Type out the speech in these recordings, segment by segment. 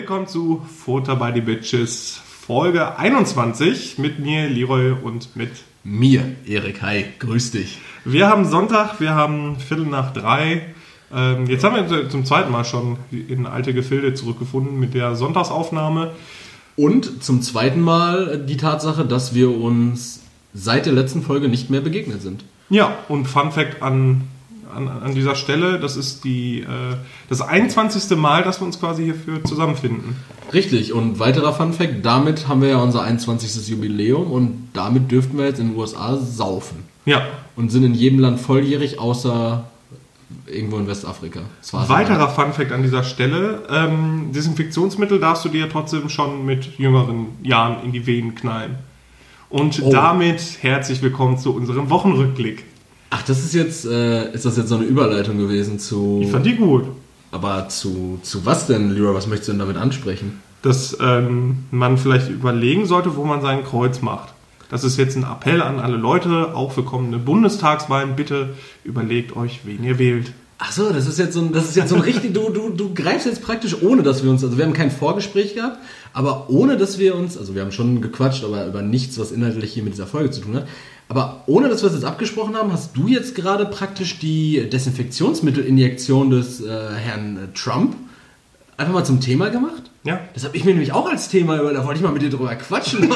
willkommen zu Futter by the Bitches, Folge 21 mit mir, Leroy, und mit mir, Erik. Hi, grüß dich. Wir haben Sonntag, wir haben 2:45. Jetzt haben wir zum zweiten Mal schon in alte Gefilde zurückgefunden mit der Sonntagsaufnahme. Und zum zweiten Mal die Tatsache, dass wir uns seit der letzten Folge nicht mehr begegnet sind. Ja, und Fun Fact an dieser Stelle, das ist das 21. Mal, dass wir uns quasi hierfür zusammenfinden. Richtig, und weiterer Fun Fact, damit haben wir ja unser 21. Jubiläum und damit dürften wir jetzt in den USA saufen. Ja. Und sind in jedem Land volljährig, außer irgendwo in Westafrika. Weiterer Fun Fact an dieser Stelle, Desinfektionsmittel darfst du dir trotzdem schon mit jüngeren Jahren in die Venen knallen. Und damit herzlich willkommen zu unserem Wochenrückblick. Ach, das ist jetzt, ist das jetzt so eine Überleitung gewesen zu... Ich fand die gut. Aber zu was denn, Leroy? Was möchtest du denn damit ansprechen? Dass man vielleicht überlegen sollte, wo man sein Kreuz macht. Das ist jetzt ein Appell an alle Leute, auch für kommende Bundestagswahlen. Bitte überlegt euch, wen ihr wählt. Ach so, das ist jetzt so ein richtig... Du greifst jetzt praktisch, ohne dass wir uns... Also wir haben kein Vorgespräch gehabt, aber ohne dass wir uns... Also wir haben schon gequatscht, aber über nichts, was inhaltlich hier mit dieser Folge zu tun hat. Aber ohne, dass wir es jetzt abgesprochen haben, hast du jetzt gerade praktisch die Desinfektionsmittelinjektion des Herrn Trump einfach mal zum Thema gemacht? Ja. Das habe ich mir nämlich auch als Thema überlegt. Da wollte ich mal mit dir drüber quatschen.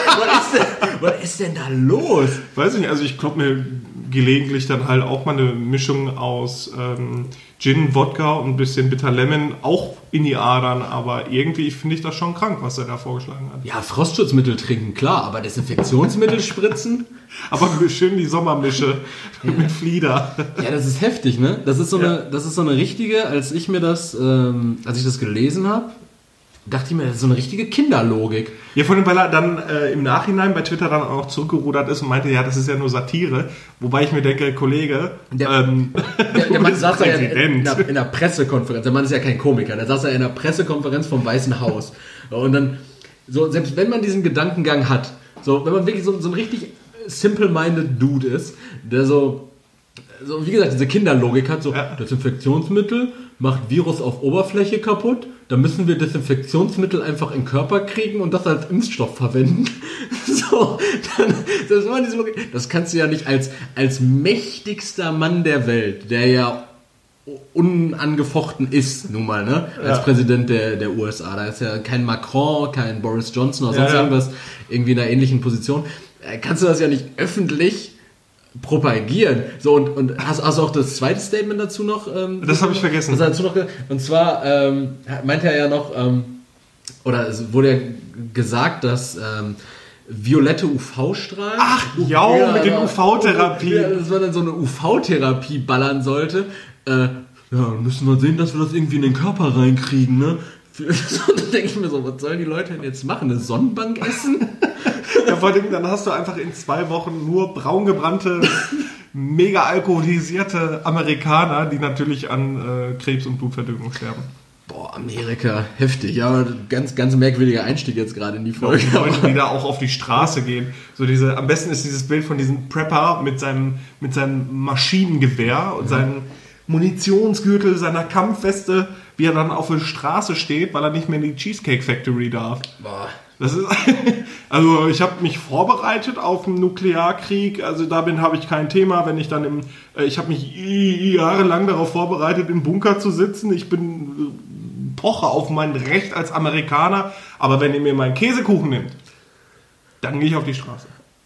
Was ist denn da los? Weiß ich nicht, also ich glaube mir gelegentlich dann halt auch mal eine Mischung aus Gin, Wodka und ein bisschen Bitter Lemon auch in die Adern, aber irgendwie finde ich das schon krank, was er da vorgeschlagen hat. Ja, Frostschutzmittel trinken, klar, aber Desinfektionsmittel spritzen? Aber schön die Sommermische mit Flieder. Ja, das ist heftig, ne? Das ist so eine richtige, als ich das gelesen habe, dachte ich mir, das ist so eine richtige Kinderlogik. Ja, vor allem, weil er dann im Nachhinein bei Twitter dann auch zurückgerudert ist und meinte, ja, das ist ja nur Satire. Wobei ich mir denke, Kollege, der Mann saß ja in der Pressekonferenz, der Mann ist ja kein Komiker, der saß ja in der Pressekonferenz vom Weißen Haus. Und dann, so, selbst wenn man diesen Gedankengang hat, so, wenn man wirklich so ein richtig simple-minded Dude ist, der so wie gesagt, diese Kinderlogik hat, so, ja. Desinfektionsmittel macht Virus auf Oberfläche kaputt, da müssen wir Desinfektionsmittel einfach in den Körper kriegen und das als Impfstoff verwenden. So, das kannst du ja nicht als mächtigster Mann der Welt, der ja unangefochten ist, nun mal, ne? Als Präsident der USA. Da ist ja kein Macron, kein Boris Johnson oder sonst irgendwas irgendwie in einer ähnlichen Position. Kannst du das ja nicht öffentlich propagieren. So, und hast du auch das zweite Statement dazu noch? Das habe ich vergessen. Und zwar meinte er ja noch, oder es wurde ja gesagt, dass violette UV-Strahlen... Ach, ja, mit den UV-Therapien. Ja, dass man dann so eine UV-Therapie ballern sollte. Müssen wir sehen, dass wir das irgendwie in den Körper reinkriegen, ne? So, da denke ich mir so, was sollen die Leute denn jetzt machen? Eine Sonnenbank essen? Ja, vor allem, dann hast du einfach in 2 Wochen nur braungebrannte, mega alkoholisierte Amerikaner, die natürlich an Krebs und Blutverdünnung sterben. Boah, Amerika, heftig. Ja, ganz, ganz merkwürdiger Einstieg jetzt gerade in die Folge. Die Leute, die da auch auf die Straße gehen. So am besten ist dieses Bild von diesem Prepper mit seinem Maschinengewehr und seinem Munitionsgürtel, seiner Kampfweste, wie er dann auf der Straße steht, weil er nicht mehr in die Cheesecake Factory darf. Boah. Das ist, also ich habe mich vorbereitet auf einen Nuklearkrieg, also habe ich kein Thema, wenn ich dann ich habe mich jahrelang darauf vorbereitet, im Bunker zu sitzen, ich poche auf mein Recht als Amerikaner, aber wenn ihr mir meinen Käsekuchen nimmt, dann gehe ich auf die Straße.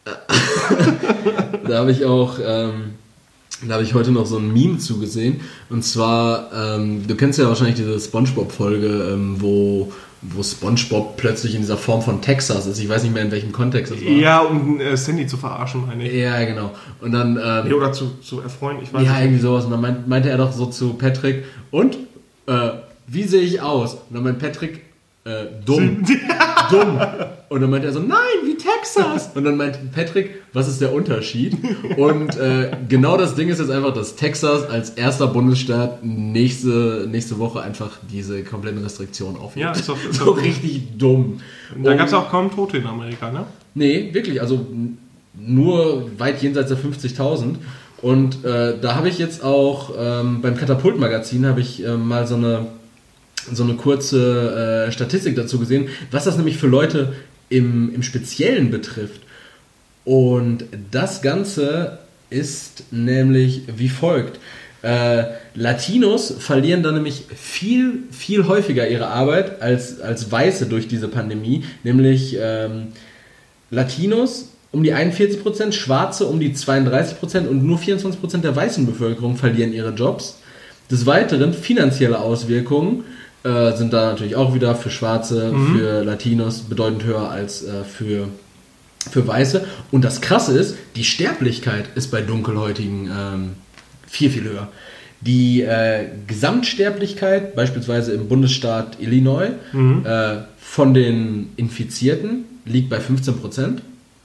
Da habe ich auch, da habe ich heute noch so ein Meme zugesehen, und zwar, du kennst ja wahrscheinlich diese Spongebob-Folge, wo Spongebob plötzlich in dieser Form von Texas ist. Ich weiß nicht mehr, in welchem Kontext das war. Ja, um Sandy zu verarschen, meine ich. Ja, genau. Und dann... oder zu erfreuen, ich weiß nicht. Ja, irgendwie sowas. Und dann meinte er doch so zu Patrick, und? Wie sehe ich aus? Und dann meint Patrick, dumm. Dumm. Und dann meinte er so, nein, wie Texas. Und dann meinte Patrick, was ist der Unterschied? Und genau das Ding ist jetzt einfach, dass Texas als erster Bundesstaat nächste Woche einfach diese kompletten Restriktionen aufhebt. Ja, ist doch so richtig dumm. Da gab es auch kaum Tote in Amerika, ne? Nee, wirklich. Also nur weit jenseits der 50.000. Und da habe ich jetzt auch beim Katapult-Magazin habe ich mal so eine so eine kurze Statistik dazu gesehen, was das nämlich für Leute im Speziellen betrifft. Und das Ganze ist nämlich wie folgt. Latinos verlieren dann nämlich viel, viel häufiger ihre Arbeit als Weiße durch diese Pandemie. Nämlich Latinos um die 41%, Schwarze um die 32% und nur 24% der weißen Bevölkerung verlieren ihre Jobs. Des Weiteren finanzielle Auswirkungen sind da natürlich auch wieder für Schwarze, für Latinos bedeutend höher als für Weiße. Und das Krasse ist, die Sterblichkeit ist bei Dunkelhäutigen viel, viel höher. Die Gesamtsterblichkeit, beispielsweise im Bundesstaat Illinois, von den Infizierten liegt bei 15%.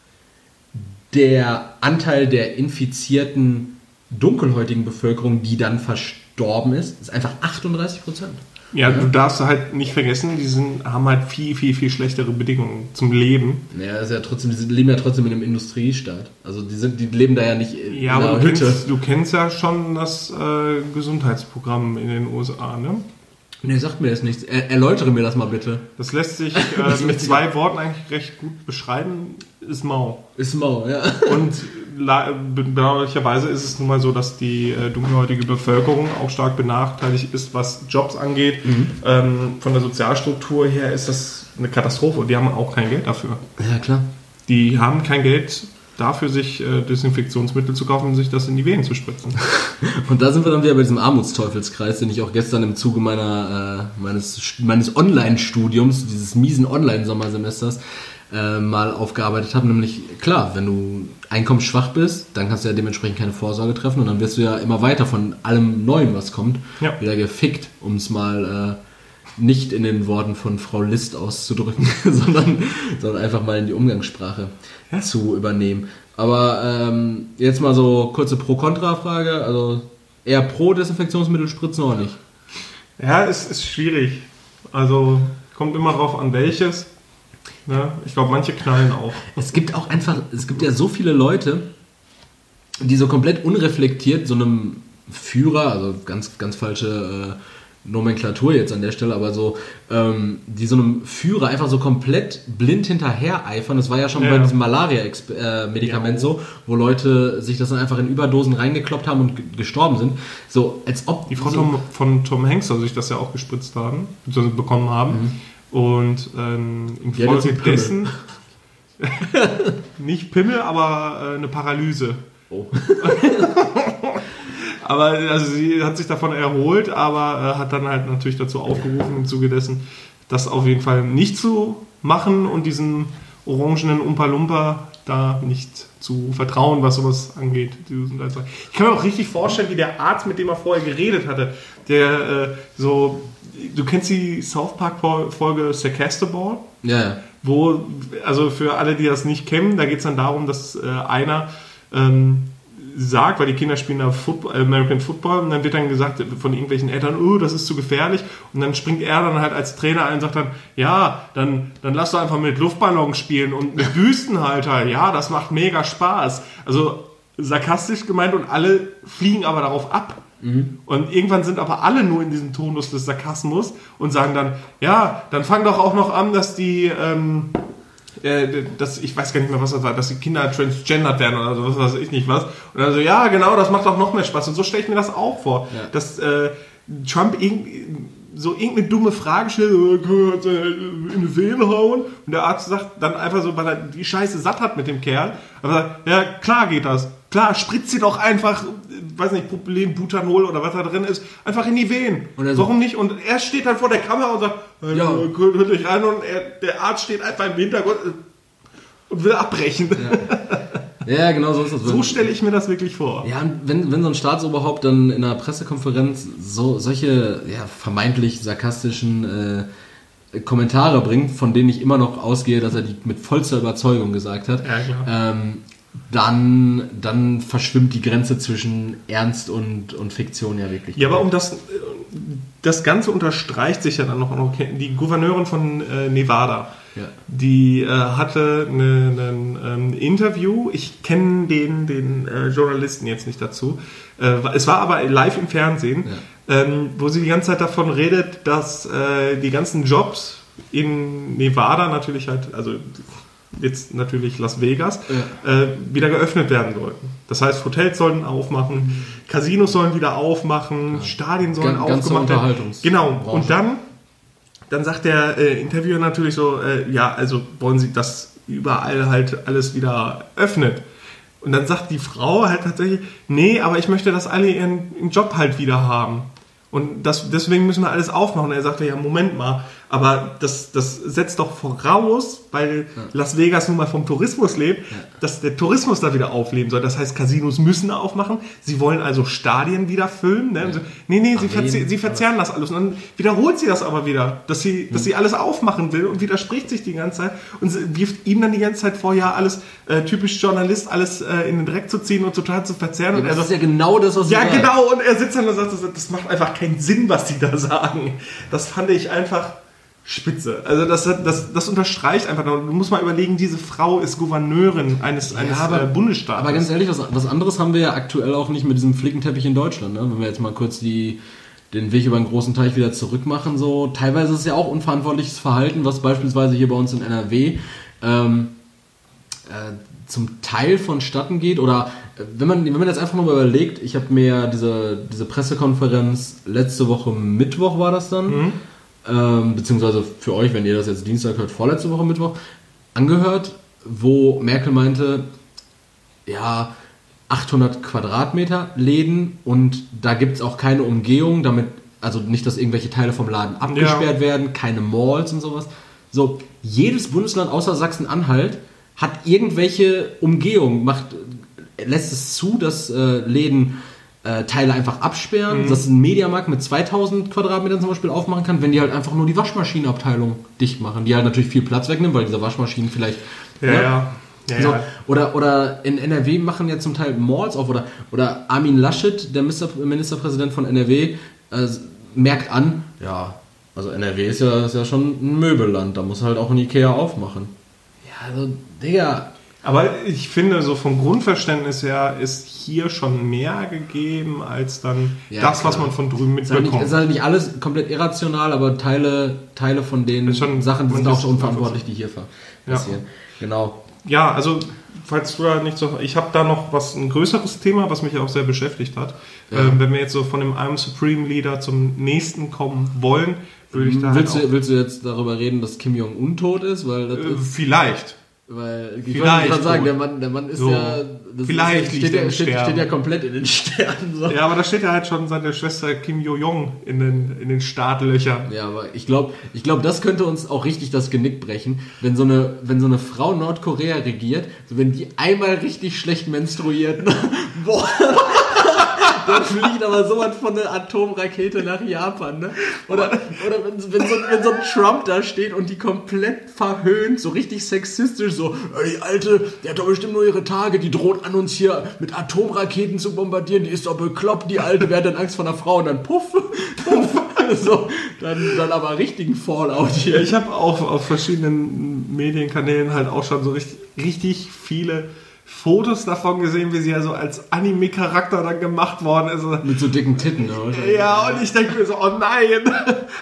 Der Anteil der infizierten dunkelhäutigen Bevölkerung, die dann verstorben ist einfach 38%. Ja, du darfst halt nicht vergessen, haben halt viel, viel, viel schlechtere Bedingungen zum Leben. Ja, ist ja trotzdem, die leben ja trotzdem in einem Industriestaat. Also die leben da ja nicht in einer Hütte. Du kennst ja schon das Gesundheitsprogramm in den USA, ne? Nee, sagt mir das nichts. Erläutere mir das mal bitte. Das lässt sich mit 2 Worten eigentlich recht gut beschreiben. Ist mau. Ist mau, ja. Und bedauerlicherweise ist es nun mal so, dass die dunkelhäutige Bevölkerung auch stark benachteiligt ist, was Jobs angeht. Von der Sozialstruktur her ist das eine Katastrophe und die haben auch kein Geld dafür. Ja, klar. Die haben kein Geld dafür, sich Desinfektionsmittel zu kaufen und sich das in die Venen zu spritzen. Und da sind wir dann wieder bei diesem Armutsteufelskreis, den ich auch gestern im Zuge meines Online-Studiums, dieses miesen Online-Sommersemesters, mal aufgearbeitet habe. Nämlich, klar, wenn du einkommensschwach bist, dann kannst du ja dementsprechend keine Vorsorge treffen und dann wirst du ja immer weiter von allem Neuen, was kommt, wieder gefickt, um es mal nicht in den Worten von Frau List auszudrücken, sondern einfach mal in die Umgangssprache zu übernehmen. Aber jetzt mal so kurze Pro-Kontra-Frage, also eher pro Desinfektionsmittel spritzen oder nicht? Ja, es ist schwierig. Also kommt immer drauf an welches. Ne? Ich glaube, manche knallen auch. Es gibt ja so viele Leute, die so komplett unreflektiert so einem Führer, also ganz, ganz falsche Nomenklatur jetzt an der Stelle, aber so, die so einem Führer einfach so komplett blind hinterher eifern. Das war ja schon bei diesem Malaria-Medikament so, wo Leute sich das dann einfach in Überdosen reingekloppt haben und gestorben sind. So, als ob... Die Frau von Tom Hanks soll sich das ja auch gespritzt haben, beziehungsweise bekommen haben. Und im Folge dessen nicht Pimmel, aber eine Paralyse. Oh. Aber also sie hat sich davon erholt, aber hat dann halt natürlich dazu aufgerufen im Zuge dessen, das auf jeden Fall nicht zu machen und diesen orangenen Umpa-Lumpa da nicht zu vertrauen, was sowas angeht. Ich kann mir auch richtig vorstellen, wie der Arzt, mit dem er vorher geredet hatte, der du kennst die South Park-Folge Sarcastaball? Ja. Wo, also für alle, die das nicht kennen, da geht es dann darum, dass einer sagt, weil die Kinder spielen da American Football und dann wird dann gesagt von irgendwelchen Eltern, oh, das ist zu gefährlich und dann springt er dann halt als Trainer ein und sagt dann, ja, dann lass doch einfach mit Luftballons spielen und mit Wüstenhalter, ja, das macht mega Spaß. Also sarkastisch gemeint und alle fliegen aber darauf ab. Und irgendwann sind aber alle nur in diesem Tonus des Sarkasmus und sagen dann, ja, dann fang doch auch noch an, dass die ich weiß gar nicht mehr, was das war, dass die Kinder transgendert werden oder so, was weiß ich nicht was. Und dann so, ja, genau, das macht doch noch mehr Spaß. Und so stelle ich mir das auch vor, dass Trump so irgendeine dumme Frage stellt, in die Vene hauen und der Arzt sagt dann einfach so, weil er die Scheiße satt hat mit dem Kerl, aber sagt, ja, klar geht das. Klar, spritzt sie doch einfach, weiß nicht, Butanol oder was da drin ist, einfach in die Venen. Warum nicht? Und er steht dann vor der Kamera und sagt, hört euch rein und der Arzt steht einfach im Hintergrund und will abbrechen. Ja, genau so ist das. So stelle ich mir das wirklich vor. Ja, und wenn so ein Staatsoberhaupt dann in einer Pressekonferenz solche vermeintlich sarkastischen Kommentare bringt, von denen ich immer noch ausgehe, dass er die mit vollster Überzeugung gesagt hat, dann verschwimmt die Grenze zwischen Ernst und Fiktion ja wirklich. Ja, aber das Ganze unterstreicht sich ja dann noch die Gouverneurin von Nevada, Die hatte ein Interview. Ich kenne den Journalisten jetzt nicht dazu. Es war aber live im Fernsehen, wo sie die ganze Zeit davon redet, dass die ganzen Jobs in Nevada natürlich halt, also jetzt natürlich Las Vegas, wieder geöffnet werden sollten. Das heißt, Hotels sollen aufmachen, Casinos sollen wieder aufmachen, Stadien sollen aufgemacht werden. Genau. Und dann sagt der Interviewer natürlich so, also wollen Sie, dass überall halt alles wieder öffnet. Und dann sagt die Frau halt tatsächlich, nee, aber ich möchte, dass alle ihren Job halt wieder haben. Und deswegen müssen wir alles aufmachen. Und er sagte, ja, Moment mal, aber das setzt doch voraus, weil Las Vegas nun mal vom Tourismus lebt, dass der Tourismus da wieder aufleben soll. Das heißt, Casinos müssen aufmachen. Sie wollen also Stadien wieder füllen. Ne? Nee, sie verzerren das alles. Und dann wiederholt sie das aber wieder, dass sie alles aufmachen will und widerspricht sich die ganze Zeit und wirft ihm dann die ganze Zeit vor, ja, alles typisch Journalist, alles in den Dreck zu ziehen und total zu verzerren. Ja, und das ist ja genau das, was sie sagt. Ja, genau. Und er sitzt dann und sagt, das macht einfach keinen Sinn, was die da sagen. Das fand ich einfach spitze. Also das unterstreicht einfach. Du musst mal überlegen, diese Frau ist Gouverneurin eines Bundesstaates. Aber ganz ehrlich, was anderes haben wir ja aktuell auch nicht mit diesem Flickenteppich in Deutschland. Ne? Wenn wir jetzt mal kurz den Weg über den großen Teich wieder zurück machen. So. Teilweise ist es ja auch unverantwortliches Verhalten, was beispielsweise hier bei uns in NRW zum Teil vonstatten geht. Oder wenn man jetzt einfach mal überlegt, ich habe mir diese Pressekonferenz letzte Woche Mittwoch war das dann, beziehungsweise für euch, wenn ihr das jetzt Dienstag hört, vorletzte Woche Mittwoch, angehört, wo Merkel meinte, ja, 800 Quadratmeter Läden und da gibt es auch keine Umgehung, damit, also nicht, dass irgendwelche Teile vom Laden abgesperrt werden, keine Malls und sowas. So, jedes Bundesland außer Sachsen-Anhalt hat irgendwelche Umgehung, lässt es zu, dass Läden Teile einfach absperren, dass ein Mediamarkt mit 2000 Quadratmetern zum Beispiel aufmachen kann, wenn die halt einfach nur die Waschmaschinenabteilung dicht machen, die halt natürlich viel Platz wegnehmen, weil diese Waschmaschinen vielleicht... So, oder in NRW machen ja zum Teil Malls auf, oder Armin Laschet, der Ministerpräsident von NRW, merkt an, ja, also NRW ist ja schon ein Möbelland, da muss halt auch ein Ikea aufmachen. Ja, also, Digga... Aber ich finde, so vom Grundverständnis her ist hier schon mehr gegeben, als dann was man von drüben mitbekommt. Es ist halt nicht alles komplett irrational, aber Teile von den Sachen sind auch schon unverantwortlich, die hier passieren. Genau. Ja, also, falls du da nicht so... Ich habe da noch ein größeres Thema, was mich auch sehr beschäftigt hat. Ja. Wenn wir jetzt so von dem I'm Supreme Leader zum nächsten kommen wollen, würde ich da willst du jetzt darüber reden, dass Kim Jong-un tot ist? Weil das vielleicht. Weil, ich wollte gerade sagen, der Mann ist so, vielleicht steht ja komplett in den Sternen. So. Ja, aber da steht ja halt schon seine Schwester Kim Yo-Jong in den Startlöchern. Ja, aber ich glaube, das könnte uns auch richtig das Genick brechen, wenn so eine Frau Nordkorea regiert, so wenn die einmal richtig schlecht menstruiert, boah, dann fliegt aber sowas von einer Atomrakete nach Japan, ne? Oder wenn so ein Trump da steht und die komplett verhöhnt, so richtig sexistisch, so, die Alte, die hat doch bestimmt nur ihre Tage, die droht an uns hier mit Atomraketen zu bombardieren, die ist doch bekloppt, die Alte, wer hat denn Angst vor einer Frau? Und dann puff, so, dann aber richtigen Fallout hier. Ich habe auch auf verschiedenen Medienkanälen halt auch schon so richtig viele Fotos davon gesehen, wie sie ja so als Anime-Charakter dann gemacht worden ist. Mit so dicken Titten, oder? Ja, und ich denke mir so, oh nein,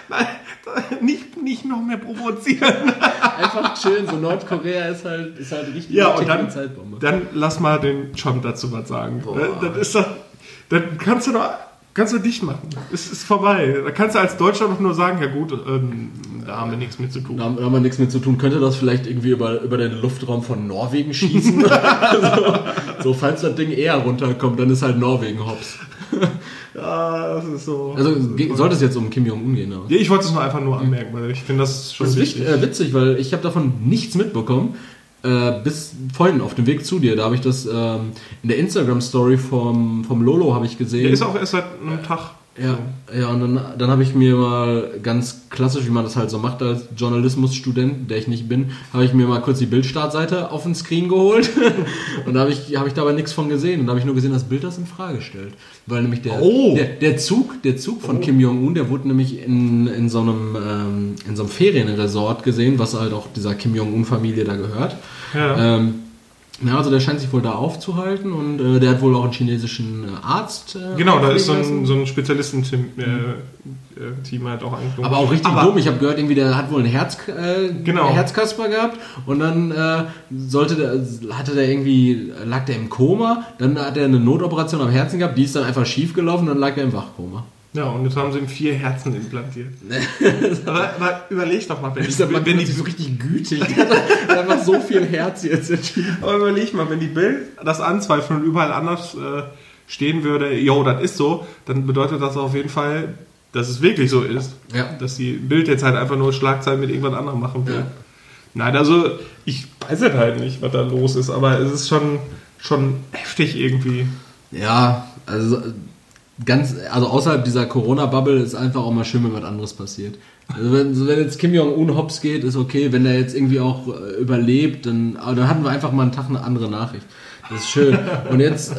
nicht noch mehr provozieren. Einfach chillen, so Nordkorea ist halt richtig eine Zeitbombe. Dann lass mal den Trump dazu was sagen. Das ist doch, dann kannst du dicht machen. Es ist vorbei. Da kannst du als Deutscher doch nur sagen, ja gut, da haben wir nichts mit zu tun. Da haben wir nichts mit zu tun. Könnte das vielleicht irgendwie über den Luftraum von Norwegen schießen? so, falls das Ding eher runterkommt, dann ist halt Norwegen hops. Ja, das ist so. Also sollte es jetzt um Kim Jong-un gehen? Ja, ich wollte es nur einfach nur anmerken, weil ich finde, das ist schon wichtig. Das ist witzig, weil ich habe davon nichts mitbekommen. Bis vorhin auf dem Weg zu dir, da habe ich das in der Instagram-Story vom Lolo habe ich gesehen. Der ist auch erst seit einem Tag Ja, und dann habe ich mir mal ganz klassisch, wie man das halt so macht als Journalismusstudent, der ich nicht bin, habe ich mir mal kurz die Bildstartseite auf den Screen geholt und da habe ich dabei nichts von gesehen und da habe ich nur gesehen, dass Bild das in Frage stellt. Weil nämlich der Zug von Kim Jong-un, der wurde nämlich in so einem Ferienresort gesehen, was halt auch dieser Kim Jong-un-Familie da gehört. Ja. Also der scheint sich wohl da aufzuhalten und der hat wohl auch einen chinesischen Arzt. Genau, da ist so ein Spezialisten-Team halt auch angeklungen. Aber auch richtig dumm. Ich habe gehört, irgendwie der hat wohl einen Herzkasper gehabt und dann lag der im Koma, dann hat er eine Notoperation am Herzen gehabt, die ist dann einfach schief gelaufen und dann lag er im Wachkoma. Ja, und jetzt haben sie ihm 4 Herzen implantiert. aber überleg doch mal, wenn die so richtig gütig, einfach so viel Herz jetzt. Aber überleg mal, wenn die Bild das anzweifeln und überall anders stehen würde, das ist so, dann bedeutet das auf jeden Fall, dass es wirklich so ist. Ja. Dass die Bild jetzt halt einfach nur Schlagzeilen mit irgendwas anderem machen will. Ja. Nein, also ich weiß halt nicht, was da los ist, aber es ist schon heftig irgendwie. Ja, also außerhalb dieser Corona-Bubble ist einfach auch mal schön, wenn was anderes passiert. Also wenn jetzt Kim Jong-un hops geht, ist okay. Wenn der jetzt irgendwie auch überlebt, dann hatten wir einfach mal einen Tag eine andere Nachricht. Das ist schön. Und jetzt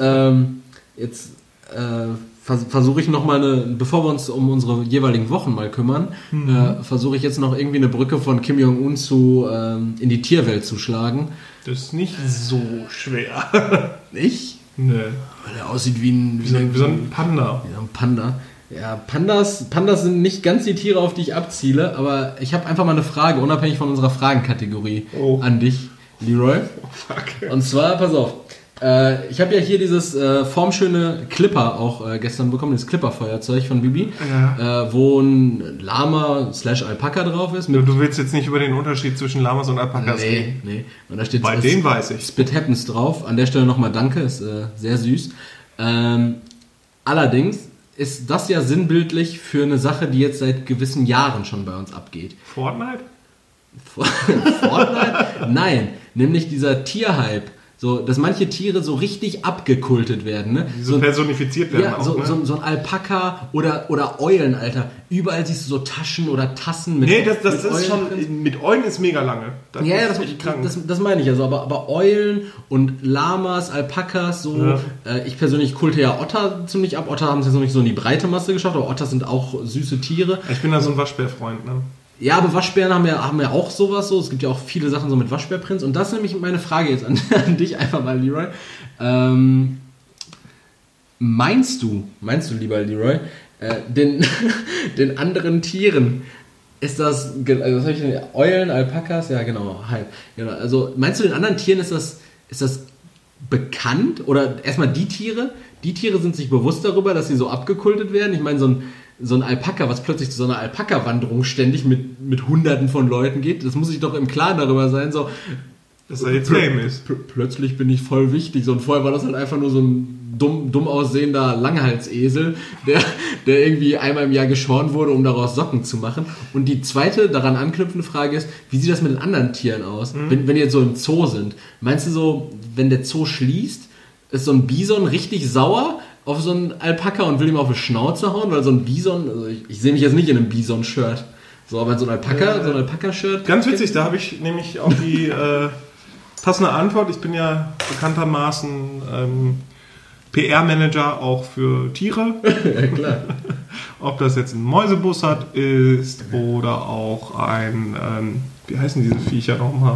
versuche ich nochmal bevor wir uns um unsere jeweiligen Wochen mal kümmern, versuche ich jetzt noch irgendwie eine Brücke von Kim Jong-un in die Tierwelt zu schlagen. Das ist nicht so schwer. Nicht? Nee. Weil er aussieht wie so ein Panda. Wie ein Panda. Ja, Pandas sind nicht ganz die Tiere, auf die ich abziele, aber ich habe einfach mal eine Frage, unabhängig von unserer Fragenkategorie an dich, Leroy. Oh, fuck. Und zwar, pass auf, ich habe ja hier dieses formschöne Clipper auch gestern bekommen, das Clipper-Feuerzeug von Bibi, wo ein Lama/Alpaka drauf ist. Du willst jetzt nicht über den Unterschied zwischen Lamas und Alpakas reden? Nee. Und da steht den weiß ich. Spit Happens drauf. An der Stelle nochmal danke, ist sehr süß. Allerdings ist das ja sinnbildlich für eine Sache, die jetzt seit gewissen Jahren schon bei uns abgeht. Fortnite? Fortnite? Nein, nämlich dieser Tierhype. So, dass manche Tiere so richtig abgekultet werden, ne? Die so personifiziert werden. Ja, auch, so ein Alpaka oder Eulen, Alter. Überall siehst du so Taschen oder Tassen mit das ist schon, mit Eulen ist mega lange. Das meine ich also. Aber Eulen und Lamas, Alpakas, so. Ja. Ich persönlich kulte ja Otter ziemlich ab. Otter haben es jetzt noch nicht so in die breite Masse geschafft, aber Otter sind auch süße Tiere. Ich bin da so ein Waschbärfreund, ne? Ja, aber Waschbären haben ja auch sowas so. Es gibt ja auch viele Sachen so mit Waschbärprinz. Und das ist nämlich meine Frage jetzt an dich einfach mal, Leroy. Meinst du, lieber Leroy, den anderen Tieren ist das, also was habe ich denn, Eulen, Alpakas? Ja, genau, halb. Genau. Also meinst du, den anderen Tieren ist das bekannt? Oder erstmal die Tiere sind sich bewusst darüber, dass sie so abgekultet werden? Ich meine, so ein Alpaka, was plötzlich zu so einer Alpaka-Wanderung ständig mit Hunderten von Leuten geht, das muss ich doch im Klaren darüber sein, so, dass er jetzt lame ist. Plötzlich bin ich voll wichtig. So, und vorher war das halt einfach nur so ein dumm aussehender Langhalsesel, der irgendwie einmal im Jahr geschoren wurde, um daraus Socken zu machen. Und die zweite daran anknüpfende Frage ist, wie sieht das mit den anderen Tieren aus? Wenn die jetzt so im Zoo sind, meinst du so, wenn der Zoo schließt, ist so ein Bison richtig sauer auf so einen Alpaka und will ihm auf die Schnauze hauen, weil so ein Bison, also ich sehe mich jetzt nicht in einem Bison-Shirt, so, aber so ein Alpaka-Shirt. Ganz witzig, da habe ich nämlich auch die passende Antwort. Ich bin ja bekanntermaßen PR-Manager auch für Tiere. Ja, klar. Ob das jetzt ein Mäusebussard ist oder auch ein, wie heißen diese Viecher nochmal?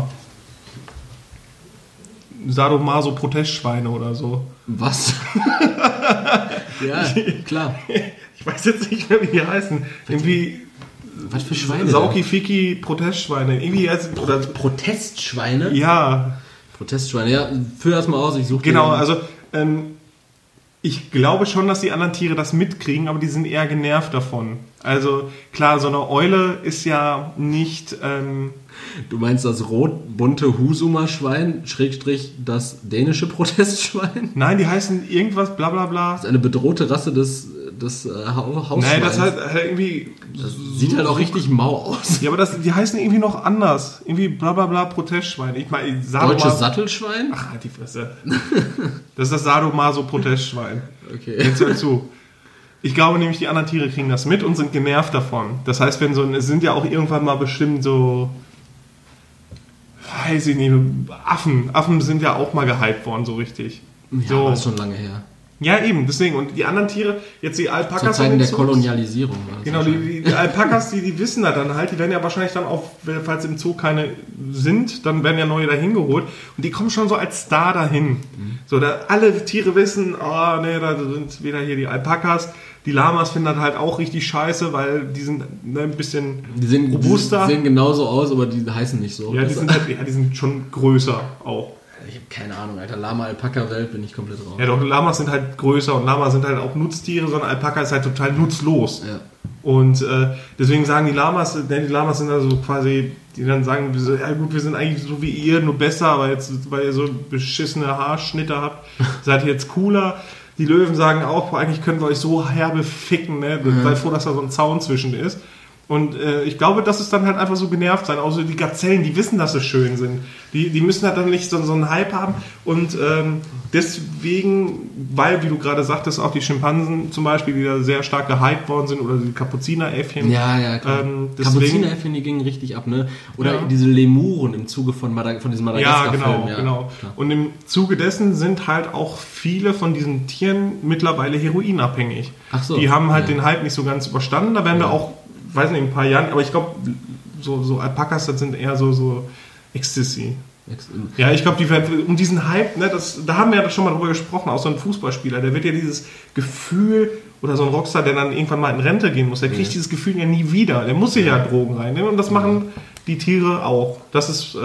Sadomaso-Protestschweine oder so. Was? Ja, klar. Ich weiß jetzt nicht mehr, wie die heißen. Irgendwie. Was für Schweine? Sauki-Fiki Protestschweine. Irgendwie oder Protestschweine? Ja. Protestschweine, ja. Führ das mal aus, ich suche. Genau, also ich glaube schon, dass die anderen Tiere das mitkriegen, aber die sind eher genervt davon. Also klar, so eine Eule ist ja nicht... Du meinst das rot-bunte Husuma-Schwein, Schrägstrich das dänische Protestschwein? Nein, die heißen irgendwas, bla bla bla. Das ist eine bedrohte Rasse des Hausschweins. Nein, das halt irgendwie... Das sieht halt auch richtig mau aus. Ja, aber die heißen irgendwie noch anders. Irgendwie bla bla bla Protestschwein. Ich meine, Deutsches Sattelschwein? Ach, halt die Fresse. Das ist das Sadomaso-Protestschwein. Okay. Jetzt hör zu. Ich glaube nämlich, die anderen Tiere kriegen das mit und sind genervt davon. Das heißt, es sind ja auch irgendwann mal bestimmt so, weiß ich nicht, Affen. Affen sind ja auch mal gehypt worden, so richtig. Ja, so. aber das ist schon lange her. Ja, eben, deswegen. Und die anderen Tiere, jetzt die Alpakas... Zur Zeiten der Kolonialisierung. Genau, die Alpakas, die wissen das dann halt. Die werden ja wahrscheinlich dann auch, falls im Zoo keine sind, dann werden ja neue dahin geholt. Und die kommen schon so als Star dahin. So, alle Tiere wissen, da sind wieder hier die Alpakas. Die Lamas finden das halt auch richtig scheiße, weil die sind ein bisschen robuster. Die sehen genauso aus, aber die heißen nicht so. Ja, die sind schon größer auch. Ich habe keine Ahnung, Alter. Lama-Alpaka-Welt bin ich komplett raus. Ja, doch, Lamas sind halt größer und Lamas sind halt auch Nutztiere, sondern Alpaka ist halt total nutzlos. Ja. Und deswegen sagen die Lamas sind also quasi, die dann sagen, ja gut, wir sind eigentlich so wie ihr, nur besser, aber jetzt, weil ihr so beschissene Haarschnitte habt, seid ihr jetzt cooler. Die Löwen sagen auch, eigentlich können wir euch so herbe ficken, ne? Sei froh, dass da so ein Zaun zwischen ist. Und ich glaube, das ist dann halt einfach so genervt sein. Außer die Gazellen, die wissen, dass sie schön sind. Die müssen halt dann nicht so einen Hype haben. Und deswegen, weil, wie du gerade sagtest, auch die Schimpansen zum Beispiel, die da sehr stark gehypt worden sind, oder die Kapuzineräffchen. Ja, klar. Kapuzineräffchen, die gingen richtig ab, ne? Oder diese Lemuren im Zuge von diesem Madagaskar-Film. Ja, genau. Und im Zuge dessen sind halt auch viele von diesen Tieren mittlerweile heroinabhängig. Ach so. Die haben halt den Hype nicht so ganz überstanden. Da werden wir auch, weiß nicht, in ein paar Jahren, aber ich glaube, so Alpakas, das sind eher so Ecstasy. Ja, ich glaube, um diesen Hype, ne, da haben wir ja schon mal drüber gesprochen, auch so ein Fußballspieler, der wird ja dieses Gefühl, oder so ein Rockstar, der dann irgendwann mal in Rente gehen muss, der kriegt dieses Gefühl ja nie wieder. Der muss sich ja Drogen reinnehmen und das machen die Tiere auch. Das ist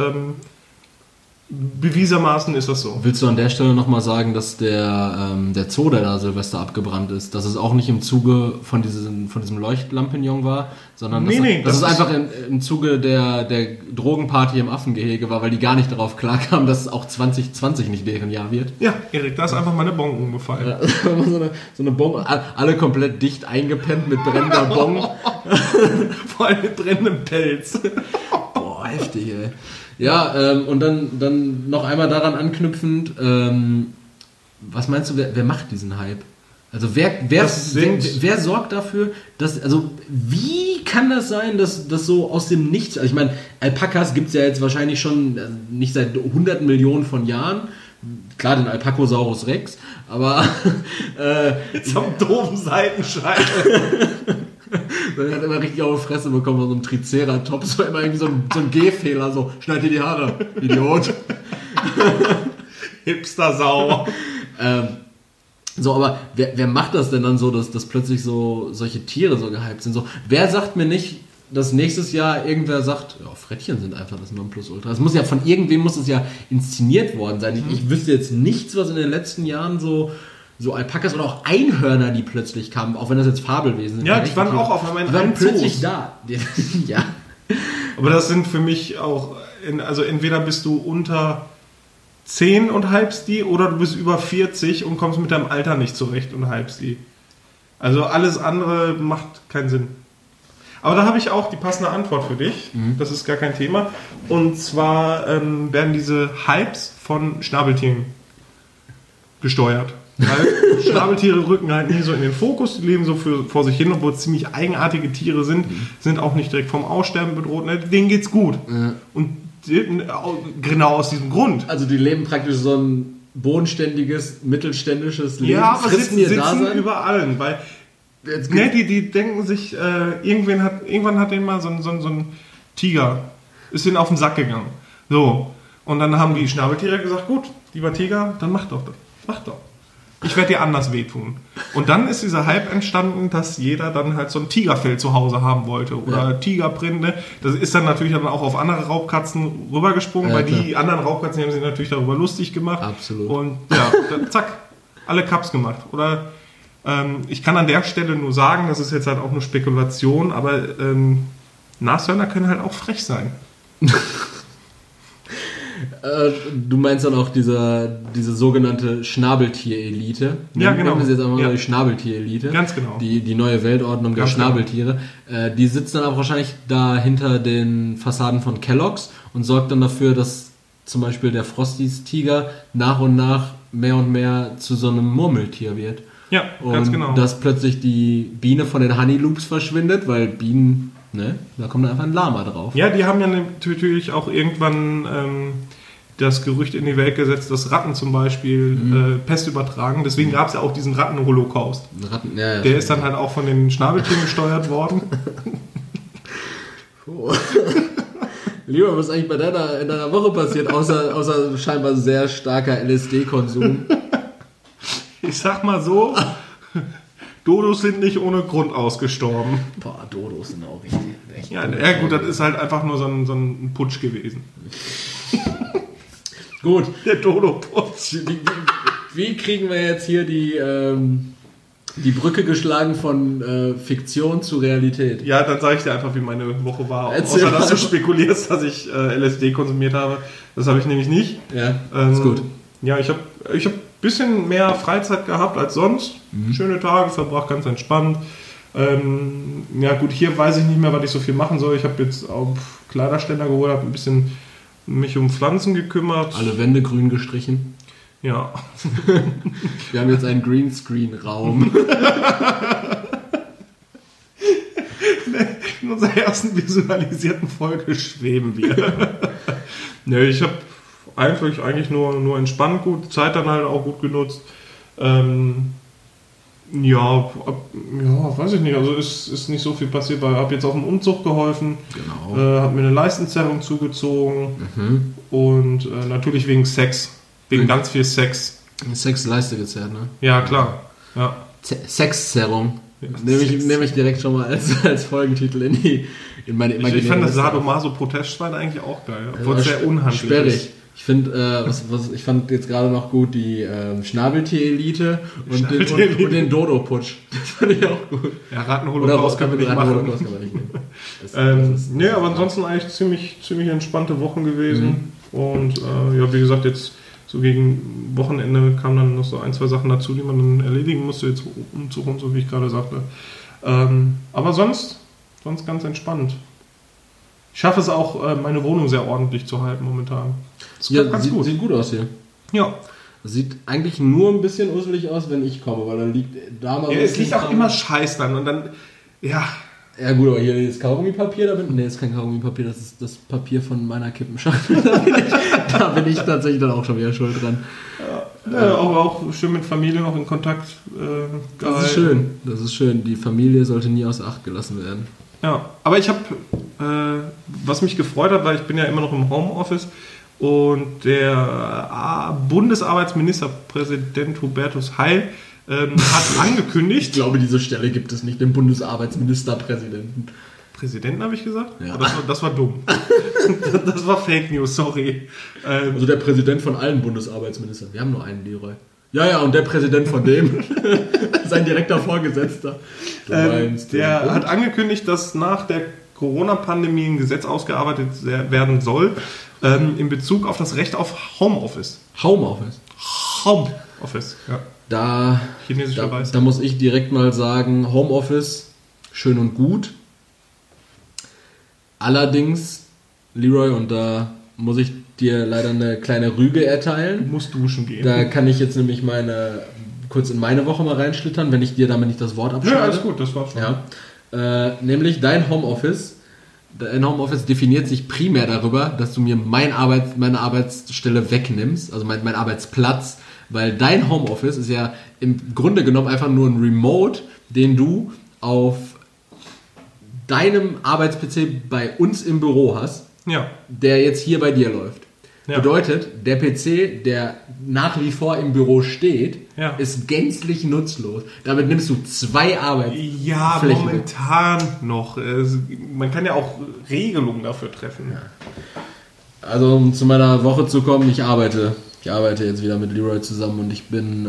bewiesenermaßen ist das so. Willst du an der Stelle nochmal sagen, dass der Zoo, der da Silvester abgebrannt ist, dass es auch nicht im Zuge von diesem Leuchtlampignon war, sondern dass es einfach im Zuge der Drogenparty im Affengehege war, weil die gar nicht darauf klarkamen, dass es auch 2020 nicht deren Jahr wird? Ja, Erik, da ist einfach mal eine Bon umgefallen. Ja, so eine Bon, alle komplett dicht eingepennt mit brennender Bon. Vor allem mit brennendem Pelz. Boah, heftig, ey. Ja, und dann noch einmal daran anknüpfend, was meinst du, wer macht diesen Hype? Also wer sorgt dafür, wie kann das sein, dass das so aus dem Nichts, also ich meine, Alpakas gibt es ja jetzt wahrscheinlich schon nicht seit hunderten Millionen von Jahren, klar den Alpacosaurus Rex, aber jetzt am doofen Seitenscheitel. Dann hat er immer richtig auf die Fresse bekommen, so ein Triceratops, war immer irgendwie so ein Gehfehler, so, schneid dir die Haare, Idiot. Hipster-Sau. So, aber wer macht das denn dann so, dass plötzlich so solche Tiere so gehypt sind? So, wer sagt mir nicht, dass nächstes Jahr irgendwer sagt, ja, Frettchen sind einfach das Nonplusultra. Das muss ja von irgendwem muss es ja inszeniert worden sein. Ich wüsste jetzt nichts, was in den letzten Jahren so Alpakas oder auch Einhörner, die plötzlich kamen, auch wenn das jetzt Fabelwesen sind. Ja, die waren auch auf einmal in einem plötzlich da. Ja. Aber das sind für mich auch, also entweder bist du unter 10 und hypst die, oder du bist über 40 und kommst mit deinem Alter nicht zurecht und hypst die. Also alles andere macht keinen Sinn. Aber da habe ich auch die passende Antwort für dich. Das ist gar kein Thema. Und zwar werden diese Hypes von Schnabeltieren gesteuert. Weil Schnabeltiere rücken halt nie so in den Fokus, die leben so vor sich hin, obwohl es ziemlich eigenartige Tiere sind auch nicht direkt vom Aussterben bedroht. Ne? Denen geht's gut. Ja. Und genau aus diesem Grund. Also die leben praktisch so ein bodenständiges, mittelständisches Leben. Ja, aber sitzen überall. Weil die denken sich, irgendwann hat denen mal so ein Tiger, ist denen auf den Sack gegangen. So. Und dann haben die Schnabeltiere gesagt, gut, lieber Tiger, dann mach doch das. Mach doch. Ich werde dir anders wehtun. Und dann ist dieser Hype entstanden, dass jeder dann halt so ein Tigerfell zu Hause haben wollte. Oder Tigerprint. Ne? Das ist dann natürlich dann auch auf andere Raubkatzen rübergesprungen, weil die anderen Raubkatzen haben sich natürlich darüber lustig gemacht. Absolut. Und ja, zack, alle Cups gemacht. Oder ich kann an der Stelle nur sagen, das ist jetzt halt auch eine Spekulation, aber Nashörner können halt auch frech sein. Du meinst dann auch diese sogenannte Schnabeltier-Elite. Ja, genau. Das ist jetzt einfach die Schnabeltier-Elite. Ganz genau. Die neue Weltordnung der Schnabeltiere. Genau. Die sitzt dann aber wahrscheinlich da hinter den Fassaden von Kellogg's und sorgt dann dafür, dass zum Beispiel der Frosties-Tiger nach und nach mehr und mehr zu so einem Murmeltier wird. Ja, und ganz genau. dass plötzlich die Biene von den Honey Loops verschwindet, weil Bienen, ne, da kommt einfach ein Lama drauf. Ja, die haben ja natürlich auch irgendwann das Gerücht in die Welt gesetzt, dass Ratten zum Beispiel Pest übertragen. Deswegen gab es ja auch diesen Ratten-Holocaust. Der ist dann halt auch von den Schnabeltieren gesteuert worden. Oh. Lieber, was ist eigentlich in deiner Woche passiert, außer scheinbar sehr starker LSD-Konsum? Ich sag mal so, Dodos sind nicht ohne Grund ausgestorben. Boah, Dodos sind auch richtig. Ja, gut, das ist halt einfach nur so ein Putsch gewesen. Gut. Der Dodo-Putsch. Wie kriegen wir jetzt hier die Brücke geschlagen von Fiktion zu Realität? Ja, dann sage ich dir einfach, wie meine Woche war. Außer, dass du spekulierst, dass ich LSD konsumiert habe. Das habe ich nämlich nicht. Ja, ist gut. Ja, ich hab ein bisschen mehr Freizeit gehabt als sonst. Schöne Tage verbracht, ganz entspannt. Ja gut, hier weiß ich nicht mehr, was ich so viel machen soll. Ich habe jetzt auf Kleiderständer geholt, habe ein bisschen mich um Pflanzen gekümmert. Alle Wände grün gestrichen. Ja. Wir haben jetzt einen Greenscreen-Raum. In unserer ersten visualisierten Folge schweben wir. Ne, ich habe eigentlich nur entspannt gut, Zeit dann halt auch gut genutzt. Ja, weiß ich nicht. Also ist nicht so viel passiert, weil ich habe jetzt auf dem Umzug geholfen. Genau. Habe mir eine Leistenzerrung zugezogen. Und natürlich wegen Sex. Wegen ganz viel Sex. Sexleiste gezerrt, ne? Ja, klar. Ja. Sexzerrung. Ja, nehme ich direkt schon mal als Folgentitel in meine Imaginäre. Ich fand das Sadomaso-Protestschwein eigentlich auch geil. Obwohl es sehr unhandlich ist. Ich finde, ich fand jetzt gerade noch gut die Schnabeltier-Elite und den Dodo-Putsch. Das fand ich auch gut. Ja, Ratten-Holocaust können wir nicht machen. Nee, aber ansonsten eigentlich ziemlich entspannte Wochen gewesen. Und ja, wie gesagt, jetzt so gegen Wochenende kamen dann noch so 1, 2 Sachen dazu, die man dann erledigen musste, jetzt Umzug und so, wie ich gerade sagte. Aber sonst ganz entspannt. Ich schaffe es auch, meine Wohnung sehr ordentlich zu halten momentan. Das ganz gut. Sieht gut aus hier. Ja. Sieht eigentlich nur ein bisschen usselig aus, wenn ich komme, weil da liegt damals. Ja, es liegt auch immer Scheiß dann und dann, ja. Ja gut, aber hier ist Kaugummipapier, das ist kein Kaugummipapier, das ist das Papier von meiner Kippenschachtel. Da bin ich tatsächlich dann auch schon wieder schuld dran. Ja, auch schön mit Familie noch in Kontakt. Das ist schön. Die Familie sollte nie außer Acht gelassen werden. Ja, aber ich habe, was mich gefreut hat, weil ich bin ja immer noch im Homeoffice und der Bundesarbeitsministerpräsident Hubertus Heil hat angekündigt... Ich glaube, diese Stelle gibt es nicht, den Bundesarbeitsministerpräsidenten. Präsidenten habe ich gesagt? Ja. Das war dumm. Das war Fake News, sorry. Also der Präsident von allen Bundesarbeitsministern. Wir haben nur einen, Leroy. Ja, und der Präsident von dem, sein direkter Vorgesetzter. Der hat angekündigt, dass nach der Corona-Pandemie ein Gesetz ausgearbeitet werden soll in Bezug auf das Recht auf Homeoffice. Homeoffice, ja. Da muss ich direkt mal sagen, Homeoffice, schön und gut. Allerdings, Leroy, und da muss ich dir leider eine kleine Rüge erteilen. Du musst duschen gehen. Da kann ich jetzt nämlich kurz in meine Woche mal reinschlittern, wenn ich dir damit nicht das Wort abschneide. Ja, alles gut, das war's schon. Ja. Nämlich dein Homeoffice definiert sich primär darüber, dass du mir meine Arbeitsstelle wegnimmst, also mein Arbeitsplatz, weil dein Homeoffice ist ja im Grunde genommen einfach nur ein Remote, den du auf deinem Arbeits-PC bei uns im Büro hast, der jetzt hier bei dir läuft. Ja. Bedeutet, der PC, der nach wie vor im Büro steht, ist gänzlich nutzlos. Damit nimmst du 2 Arbeitsflächen. Ja, momentan noch. Man kann ja auch Regelungen dafür treffen. Ja. Also, um zu meiner Woche zu kommen, ich arbeite jetzt wieder mit Leroy zusammen und ich bin,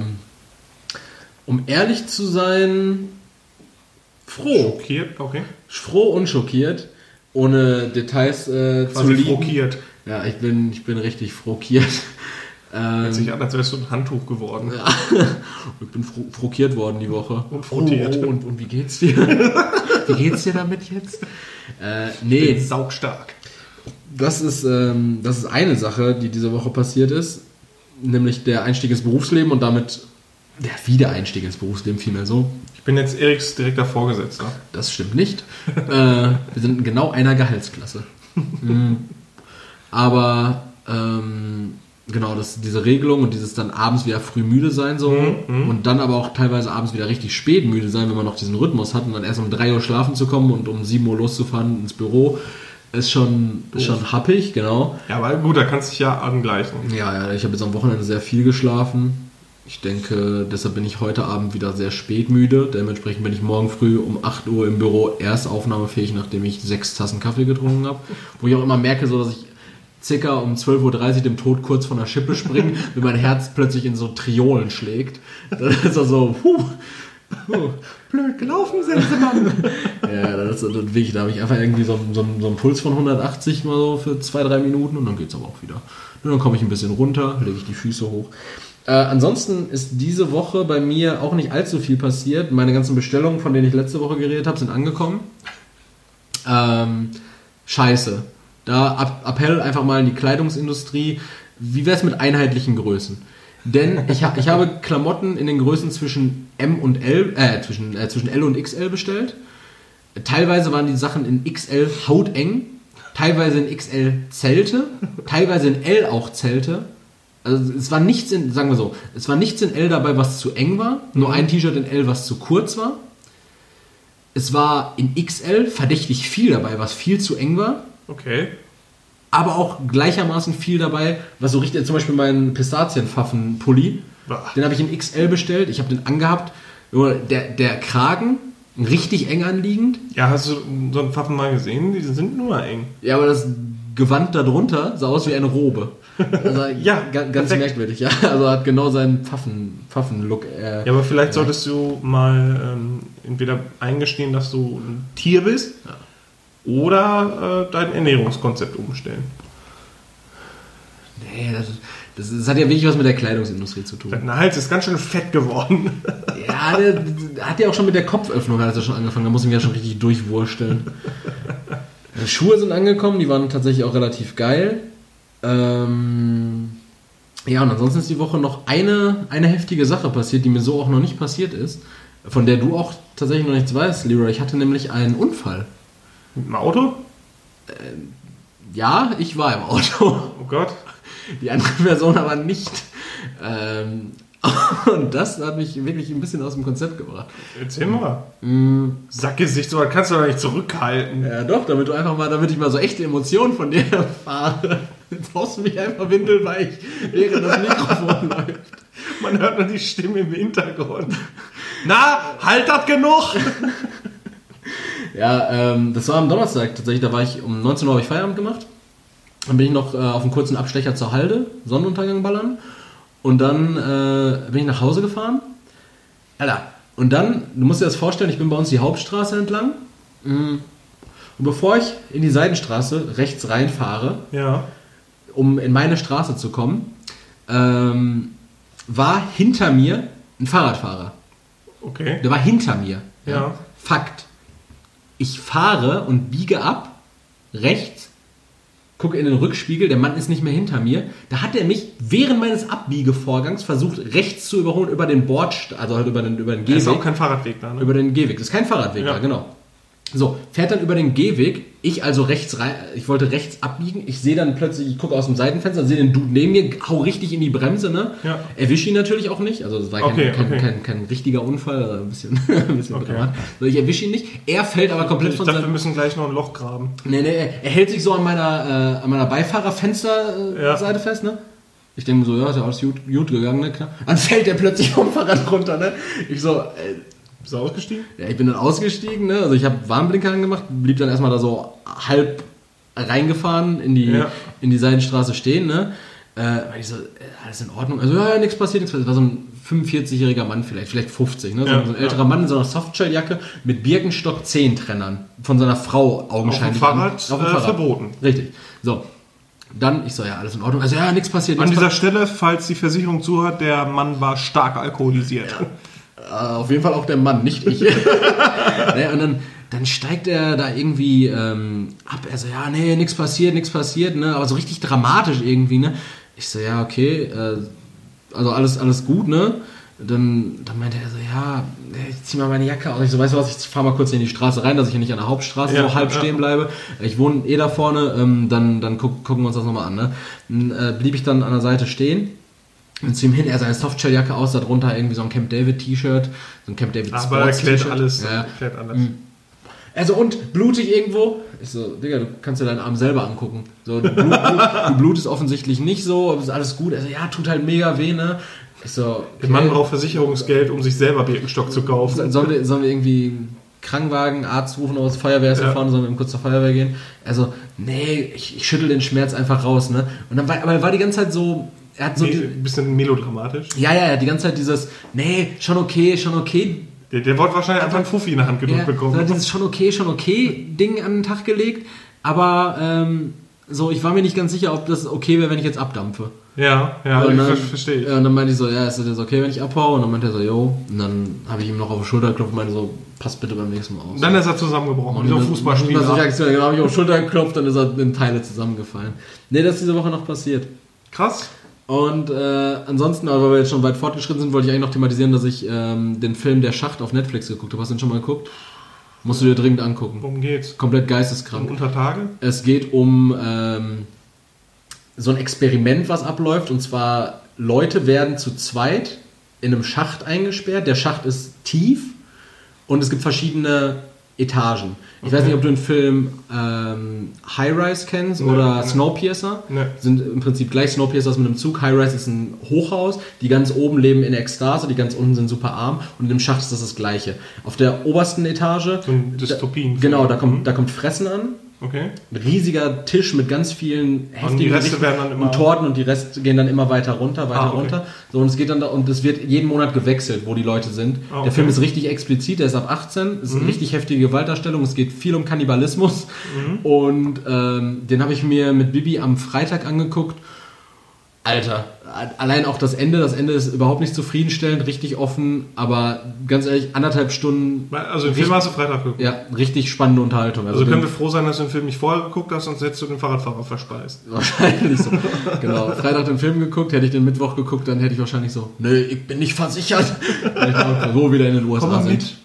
um ehrlich zu sein, froh. Schockiert, okay. Froh und schockiert, ohne Details zu liegen. Frockiert. Ja, ich bin richtig frockiert. Hört sich an, als wärst du ein Handtuch geworden. Ja. Ich bin frockiert worden die Woche. Und frottiert. Und wie geht's dir? Wie geht's dir damit jetzt? Nee. Ich bin saugstark. Das ist eine Sache, die diese Woche passiert ist, nämlich der Einstieg ins Berufsleben und damit Der Wiedereinstieg ins Berufsleben vielmehr so. Ich bin jetzt Eriks direkter Vorgesetzter. Das stimmt nicht. Wir sind in genau einer Gehaltsklasse. Aber genau, diese Regelung und dieses dann abends wieder früh müde sein so und dann aber auch teilweise abends wieder richtig spät müde sein, wenn man noch diesen Rhythmus hat und dann erst um 3 Uhr schlafen zu kommen und um 7 Uhr loszufahren ins Büro, ist schon happig, genau. Ja, aber gut, da kannst du dich ja angleichen. Ja, ich habe jetzt am Wochenende sehr viel geschlafen. Ich denke, deshalb bin ich heute Abend wieder sehr spät müde. Dementsprechend bin ich morgen früh um 8 Uhr im Büro erst aufnahmefähig, nachdem ich 6 Tassen Kaffee getrunken habe. Wo ich auch immer merke, so dass ich circa um 12.30 Uhr dem Tod kurz von der Schippe springe, wenn mein Herz plötzlich in so Triolen schlägt. Dann ist er so, blöd gelaufen, Sensemann. Ja, da habe ich einfach irgendwie so einen Puls von 180 mal so für 2-3 Minuten und dann geht's aber auch wieder. Und dann komme ich ein bisschen runter, lege ich die Füße hoch. Ansonsten ist diese Woche bei mir auch nicht allzu viel passiert. Meine ganzen Bestellungen, von denen ich letzte Woche geredet habe, sind angekommen. Scheiße. Da Appell einfach mal in die Kleidungsindustrie. Wie wäre es mit einheitlichen Größen? Denn ich habe Klamotten in den Größen zwischen M und L, zwischen L und XL bestellt. Teilweise waren die Sachen in XL hauteng, teilweise in XL Zelte, teilweise in L auch Zelte. Also es war nichts es war nichts in L dabei, was zu eng war, nur ein T-Shirt in L, was zu kurz war. Es war in XL verdächtig viel dabei, was viel zu eng war. Okay. Aber auch gleichermaßen viel dabei, was so richtig, zum Beispiel meinen Pistazienpfaffen-Pulli, den habe ich in XL bestellt, ich habe den angehabt, nur der Kragen richtig eng anliegend. Ja, hast du so einen Pfaffen mal gesehen? Die sind nur eng. Ja, aber das Gewand darunter sah aus wie eine Robe. Also, ja, ganz merkwürdig, ja. Also hat genau seinen Pfaffen-Look. Ja, aber vielleicht solltest du mal entweder eingestehen, dass du ein Tier bist, oder dein Ernährungskonzept umstellen. Nee, das hat ja wirklich was mit der Kleidungsindustrie zu tun. Dein Hals ist ganz schön fett geworden. Ja, der hat ja auch schon mit der Kopföffnung hat er schon angefangen. Da muss ich mich ja schon richtig durchwursteln. Schuhe sind angekommen, die waren tatsächlich auch relativ geil. Ja, und ansonsten ist die Woche noch eine heftige Sache passiert, die mir so auch noch nicht passiert ist, von der du auch tatsächlich noch nichts weißt, Leroy. Ich hatte nämlich einen Unfall. Mit dem Auto? Ja, ich war im Auto. Oh Gott. Die andere Person aber nicht. Und das hat mich wirklich ein bisschen aus dem Konzept gebracht. Erzähl mal. Sackgesicht, so kannst du doch nicht zurückhalten. Ja doch, damit ich mal so echte Emotionen von dir erfahre. Jetzt haust du mich einfach windelweich, während das Mikrofon läuft. Man hört nur die Stimme im Hintergrund. Na, halt das genug! Ja, das war am Donnerstag tatsächlich, da war ich um 19 Uhr habe ich Feierabend gemacht. Dann bin ich noch auf einen kurzen Abstecher zur Halde, Sonnenuntergang ballern. Und dann bin ich nach Hause gefahren. Alter, und dann, du musst dir das vorstellen, ich bin bei uns die Hauptstraße entlang. Und bevor ich in die Seitenstraße rechts reinfahre, um in meine Straße zu kommen, war hinter mir ein Fahrradfahrer. Okay. Der war hinter mir. Ja. Fakt. Ich fahre und biege ab, rechts, gucke in den Rückspiegel, der Mann ist nicht mehr hinter mir. Da hat er mich während meines Abbiegevorgangs versucht, rechts zu überholen über den also halt über den Gehweg. Das ist auch kein Fahrradweg da, ne? Über den Gehweg. Das ist kein Fahrradweg da, genau. So, fährt dann über den Gehweg, ich also rechts rein, ich wollte rechts abbiegen, ich sehe dann plötzlich, ich gucke aus dem Seitenfenster, sehe den Dude neben mir, hau richtig in die Bremse, ne? Ja. Erwische ihn natürlich auch nicht, also das war kein richtiger Unfall, also ein bisschen dramatisch. Also ich erwische ihn nicht, er fällt aber komplett von seinem... Ich dachte, wir müssen gleich noch ein Loch graben. Nee, er hält sich so an meiner Beifahrerfensterseite fest, ne? Ich denke mir so, ja, ist ja alles gut gegangen, ne? Dann fällt er plötzlich vom Fahrrad runter, ne? Ich so... Bist du ausgestiegen? Ja, ich bin dann ausgestiegen, ne? Also ich habe Warnblinker angemacht, blieb dann erstmal da so halb reingefahren in die Seitenstraße stehen, ne? Ich so, alles in Ordnung? Also ja, nichts passiert. Das war so ein 45-jähriger Mann vielleicht 50, ne? So ein älterer Mann in so einer Softshelljacke mit Birkenstock-Zehentrennern. Von seiner Frau augenscheinlich. Auf dem Fahrrad verboten. Richtig. So. Dann, ich so, ja, alles in Ordnung. Also ja, nichts passiert. An dieser Stelle, falls die Versicherung zuhört, der Mann war stark alkoholisiert. Ja. Auf jeden Fall auch der Mann, nicht ich. Ne, und dann steigt er da irgendwie ab. Er so, ja, nee, nichts passiert, ne? Aber so richtig dramatisch irgendwie, ne? Ich so, ja, okay, also alles gut, ne? dann meinte er so, ja, ich zieh mal meine Jacke aus. Ich so, weißt du was, ich fahr mal kurz in die Straße rein, dass ich hier nicht an der Hauptstraße so halb stehen bleibe. Ich wohne da vorne, dann gucken wir uns das nochmal an. Ne? Dann blieb ich dann an der Seite stehen und zu ihm hin, er seine Softshell-Jacke aus, darunter irgendwie so ein Camp David-T-Shirt, so ein Camp David Sports-T-Shirt. Aber erklärt alles. Erklärt alles. Also und blutig irgendwo? Ich so, Digga, du kannst dir deinen Arm selber angucken. So, du blutest offensichtlich nicht so, aber ist alles gut. Also ja, tut halt mega weh, ne? Ich so, okay. Der Mann braucht Versicherungsgeld, um sich selber Birkenstock zu kaufen. Sollen wir irgendwie einen Krankenwagen, Arzt rufen oder Feuerwehr ist fahren, sollen wir kurz zur Feuerwehr gehen? Also, nee, ich schüttel den Schmerz einfach raus, ne? Und dann aber er war die ganze Zeit so, er hat so... ein bisschen melodramatisch. Ja, die ganze Zeit dieses, nee, schon okay. Der wollte wahrscheinlich einfach einen Fuffi in der Hand gedrückt bekommen. Er hat dieses schon okay Ding an den Tag gelegt, aber so, ich war mir nicht ganz sicher, ob das okay wäre, wenn ich jetzt abdampfe. Ja, verstehe ich. Und dann meinte ich so, ja, ist das okay, wenn ich abhaue? Und dann meinte er so, jo. Und dann habe ich ihm noch auf die Schulter geklopft und meinte so, passt bitte beim nächsten Mal aus. Und dann ist er zusammengebrochen, wie so ein Fußballspieler. Dann habe ich auf die Schulter geklopft, dann ist er in Teile zusammengefallen. Nee, das ist diese Woche noch passiert. Krass. Und ansonsten, aber weil wir jetzt schon weit fortgeschritten sind, wollte ich eigentlich noch thematisieren, dass ich den Film Der Schacht auf Netflix geguckt habe. Hast du den schon mal geguckt? Musst du dir dringend angucken. Worum geht's? Komplett geisteskrank. Unter Tage? Es geht um so ein Experiment, was abläuft. Und zwar, Leute werden zu zweit in einem Schacht eingesperrt. Der Schacht ist tief und es gibt verschiedene Etagen. Ich weiß nicht, ob du den Film High Rise kennst oder Snowpiercer. Nee. Sind im Prinzip gleich. Snowpiercer ist mit einem Zug. High Rise ist ein Hochhaus. Die ganz oben leben in Ekstase, die ganz unten sind super arm. Und im Schacht ist das Gleiche. Auf der obersten Etage... So ein Dystopien. Genau, da kommt Fressen an. Okay. Ein riesiger Tisch mit ganz vielen heftigen Reste werden dann immer und Torten und die Reste gehen dann immer weiter runter. So, und es geht dann und es wird jeden Monat gewechselt, wo die Leute sind. Okay. Der Film ist richtig explizit, der ist ab 18, ist eine richtig heftige Gewaltdarstellung, es geht viel um Kannibalismus und den habe ich mir mit Bibi am Freitag angeguckt. Alter, allein auch das Ende ist überhaupt nicht zufriedenstellend, richtig offen, aber ganz ehrlich, 1,5 Stunden... Also den Film hast du Freitag geguckt? Ja, richtig spannende Unterhaltung. Also können wir froh sein, dass du den Film nicht vorher geguckt hast, sonst hättest du den Fahrradfahrer verspeist. Wahrscheinlich so. Genau, Freitag den Film geguckt, hätte ich den Mittwoch geguckt, dann hätte ich wahrscheinlich so, nee, ich bin nicht versichert. So wieder in den USA sind.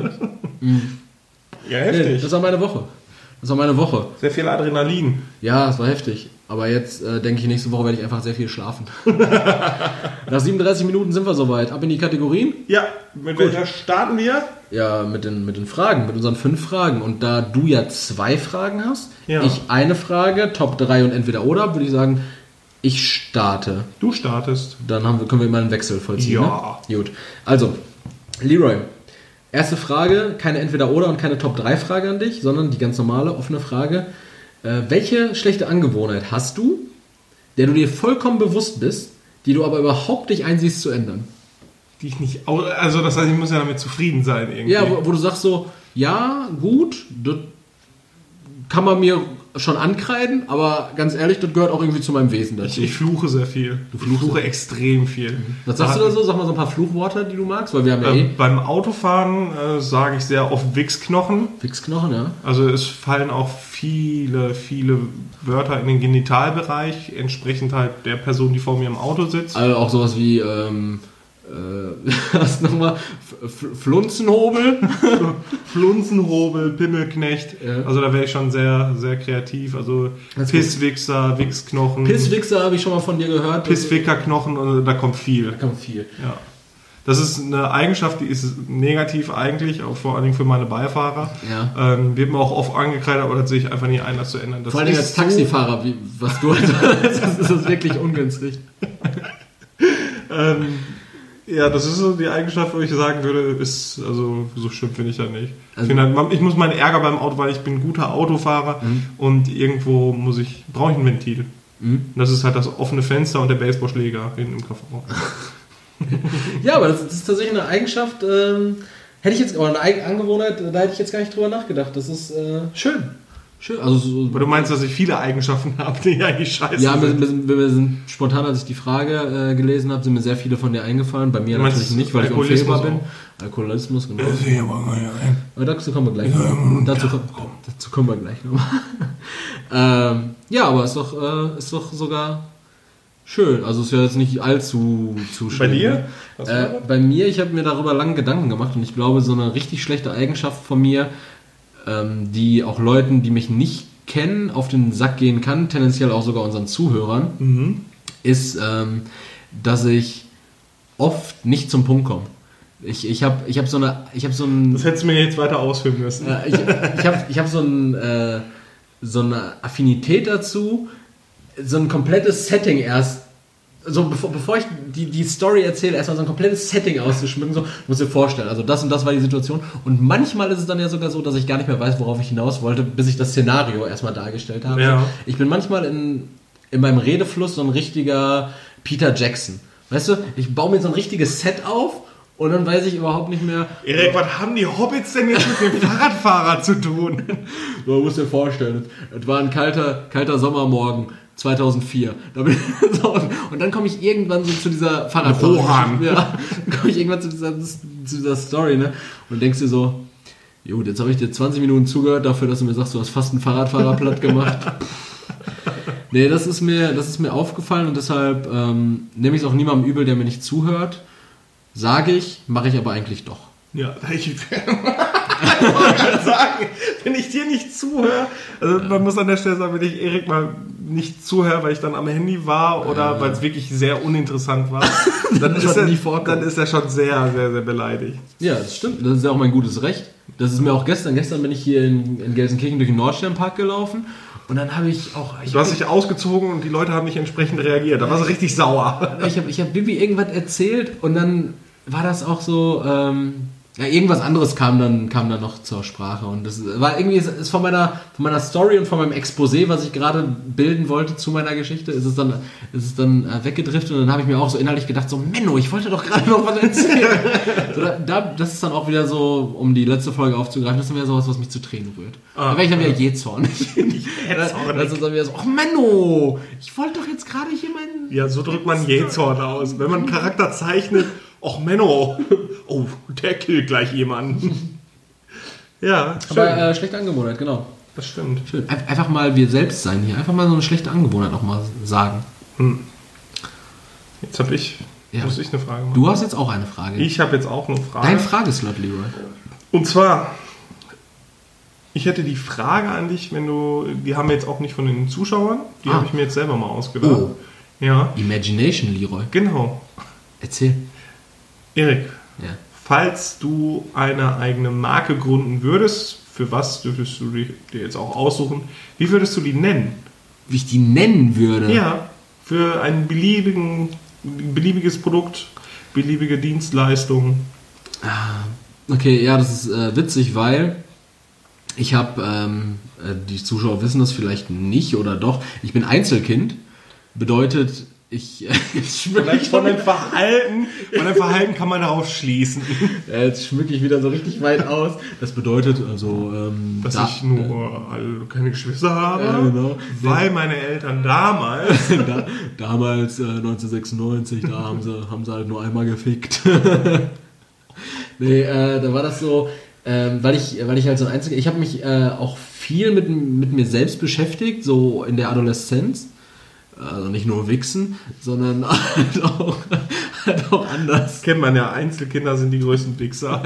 Ja, heftig. Nee, das war meine Woche. Sehr viel Adrenalin. Ja, es war heftig. Aber jetzt denke ich, nächste Woche werde ich einfach sehr viel schlafen. Nach 37 Minuten sind wir soweit. Ab in die Kategorien? Ja, mit welcher starten wir? Ja, mit den Fragen, mit unseren 5 Fragen. Und da du ja 2 Fragen hast, ich eine Frage, Top 3 und entweder oder, würde ich sagen, ich starte. Du startest. Dann können wir mal einen Wechsel vollziehen. Ja. Ne? Gut. Also, Leroy, erste Frage, keine entweder oder und keine Top 3 Frage an dich, sondern die ganz normale, offene Frage. Welche schlechte Angewohnheit hast du, der du dir vollkommen bewusst bist, die du aber überhaupt nicht einsiehst zu ändern? Die ich nicht... Also das heißt, ich muss ja damit zufrieden sein irgendwie. Ja, wo du sagst so, ja, gut, das kann man mir schon ankreiden, aber ganz ehrlich, das gehört auch irgendwie zu meinem Wesen dazu. Ich fluche sehr viel. Ich fluche extrem viel. Was sagst du da so? Sag mal so ein paar Fluchworte, die du magst, weil wir haben ja beim Autofahren sage ich sehr oft Wichsknochen. Wichsknochen, ja. Also es fallen auch viele Wörter in den Genitalbereich, entsprechend halt der Person, die vor mir im Auto sitzt. Also auch sowas wie was nochmal? Flunzenhobel? Flunzenhobel, Pimmelknecht. Ja. Also da wäre ich schon sehr, sehr kreativ. Also Pisswichser, Wichsknochen. Pisswichser habe ich schon mal von dir gehört. Pisswickerknochen, da kommt viel. Ja. Das ist eine Eigenschaft, die ist negativ eigentlich, auch vor allen Dingen für meine Beifahrer. Ja. Wird mir auch oft angekreidet, aber das sehe ich einfach nie ein, das zu ändern. Das vor allem als Taxifahrer, was du hast, das ist wirklich ungünstig. Ja, das ist so die Eigenschaft, wo ich sagen würde, ist, also so schlimm finde ich ja nicht. Also, ich muss meinen Ärger beim Auto, weil ich bin ein guter Autofahrer und irgendwo brauche ich ein Ventil. Und das ist halt das offene Fenster und der Baseballschläger hinten im Kofferraum. Ja, aber das ist tatsächlich eine Eigenschaft, hätte ich jetzt, oder eine Angewohnheit, da hätte ich jetzt gar nicht drüber nachgedacht. Das ist schön. Also aber du meinst, dass ich viele Eigenschaften habe, die eigentlich scheiße sind? Ja, wir sind spontan, als ich die Frage gelesen habe, sind mir sehr viele von dir eingefallen. Bei mir natürlich nicht, weil ich unfehlbar bin. Alkoholismus, genau. Aber dazu kommen wir gleich noch. Dazu kommen wir gleich noch. Ja, aber ist doch sogar Schön, also ist ja jetzt nicht allzu schlimm. Bei dir? Bei mir, ich habe mir darüber lange Gedanken gemacht und ich glaube, so eine richtig schlechte Eigenschaft von mir, die auch Leuten, die mich nicht kennen, auf den Sack gehen kann, tendenziell auch sogar unseren Zuhörern, ist, dass ich oft nicht zum Punkt komme. Ich hab so ein... Das hättest du mir jetzt weiter ausführen müssen. Ich hab so eine Affinität dazu, so ein komplettes Setting erst, so bevor ich die Story erzähle, erstmal so ein komplettes Setting auszuschmücken, so, muss dir vorstellen, also das und das war die Situation und manchmal ist es dann ja sogar so, dass ich gar nicht mehr weiß, worauf ich hinaus wollte, bis ich das Szenario erstmal dargestellt habe. Ja. Ich bin manchmal in meinem Redefluss so ein richtiger Peter Jackson. Weißt du, ich baue mir so ein richtiges Set auf und dann weiß ich überhaupt nicht mehr... Erik, was haben die Hobbits denn jetzt mit dem Fahrradfahrer zu tun? So, man muss dir vorstellen, es war ein kalter Sommermorgen 2004. Und dann komme ich irgendwann so zu dieser Fahrradfahrer. Ja, dann komme ich irgendwann zu dieser Story, ne? Und denkst dir so, gut, jetzt habe ich dir 20 Minuten zugehört dafür, dass du mir sagst, du hast fast einen Fahrradfahrer platt gemacht. Nee, das ist mir aufgefallen und deshalb nehme ich es auch niemandem übel, der mir nicht zuhört. Sage ich, mache ich aber eigentlich doch. Ja, ich wollte sagen, wenn ich dir nicht zuhöre, also man muss an der Stelle sagen, wenn ich Erik mal nicht zuhöre, weil ich dann am Handy war oder weil es wirklich sehr uninteressant war, dann ist er schon sehr, sehr, sehr beleidigt. Ja, das stimmt. Das ist ja auch mein gutes Recht. Das ist mir auch gestern bin ich hier in Gelsenkirchen durch den Nordsternpark gelaufen und dann habe ich auch... Du hast dich ausgezogen und die Leute haben nicht entsprechend reagiert. Da war sie richtig sauer. Ich hab Bibi irgendwas erzählt und dann war das auch so... irgendwas anderes kam dann noch zur Sprache und das war irgendwie ist von meiner Story und von meinem Exposé, was ich gerade bilden wollte zu meiner Geschichte, ist es dann weggedriftet und dann habe ich mir auch so innerlich gedacht, so Menno, ich wollte doch gerade noch was erzählen. Das ist dann auch wieder so, um die letzte Folge aufzugreifen, das ist dann wieder sowas, was mich zu Tränen rührt. Da wäre ich dann wieder jähzornig. Das ist dann wieder so, ach Menno, ich wollte doch jetzt gerade hier meinen... Ja, so drückt man jähzorn aus. Wenn man einen Charakter zeichnet, ach Menno, oh, der killt gleich jemanden. Ja, schön. Aber schlechte Angewohnheit, genau. Das stimmt. Schön. Einfach mal wir selbst sein hier. Einfach mal so eine schlechte Angewohnheit auch mal sagen. Jetzt muss ich eine Frage machen. Du hast jetzt auch eine Frage. Ich habe jetzt auch eine Frage. Dein Frageslot, Leroy. Und zwar, ich hätte die Frage an dich, die haben wir jetzt auch nicht von den Zuschauern, die habe ich mir jetzt selber mal ausgedacht. Oh. Ja. Imagination, Leroy. Genau. Erzähl. Erik, ja. Falls du eine eigene Marke gründen würdest, für was dürftest du dir jetzt auch aussuchen, wie würdest du die nennen? Wie ich die nennen würde? Ja, für ein beliebiges Produkt, beliebige Dienstleistung. Okay, ja, das ist witzig, weil ich habe, die Zuschauer wissen das vielleicht nicht oder doch, ich bin Einzelkind, bedeutet... Vielleicht von dem Verhalten kann man darauf schließen. Jetzt schmücke ich wieder so richtig weit aus. Das bedeutet also... dass ich nur keine Geschwister habe, genau. Weil meine Eltern damals... damals 1996, da haben sie halt nur einmal gefickt. Nee, da war das so... weil ich halt so ein Einzelkind... Ich habe mich auch viel mit mir selbst beschäftigt, so in der Adoleszenz. Also nicht nur wichsen, sondern halt auch anders. Kennt man ja, Einzelkinder sind die größten Wichser.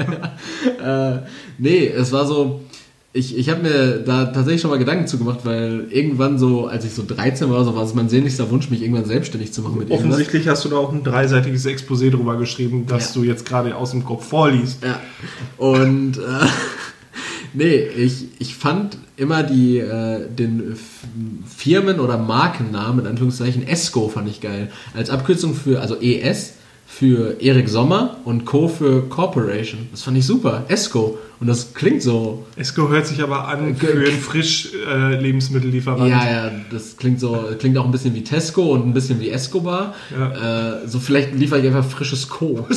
Nee, es war so, ich habe mir da tatsächlich schon mal Gedanken zu gemacht, weil irgendwann so, als ich so 13 war, so war es mein sehnlichster Wunsch, mich irgendwann selbstständig zu machen mit irgendwas. Offensichtlich hast du da auch ein 3-seitiges Exposé drüber geschrieben, das du jetzt gerade aus dem Kopf vorliest. Ja, und nee, ich fand immer den Firmen- oder Markennamen, in Anführungszeichen, ESCO fand ich geil. Als Abkürzung also ES für Erik Sommer und Co. für Corporation. Das fand ich super. ESCO. Und das klingt so... ESCO hört sich aber an für einen Frisch-Lebensmittellieferant. Ja, das klingt auch ein bisschen wie Tesco und ein bisschen wie Escobar. Ja. So vielleicht liefere ich einfach frisches Koks.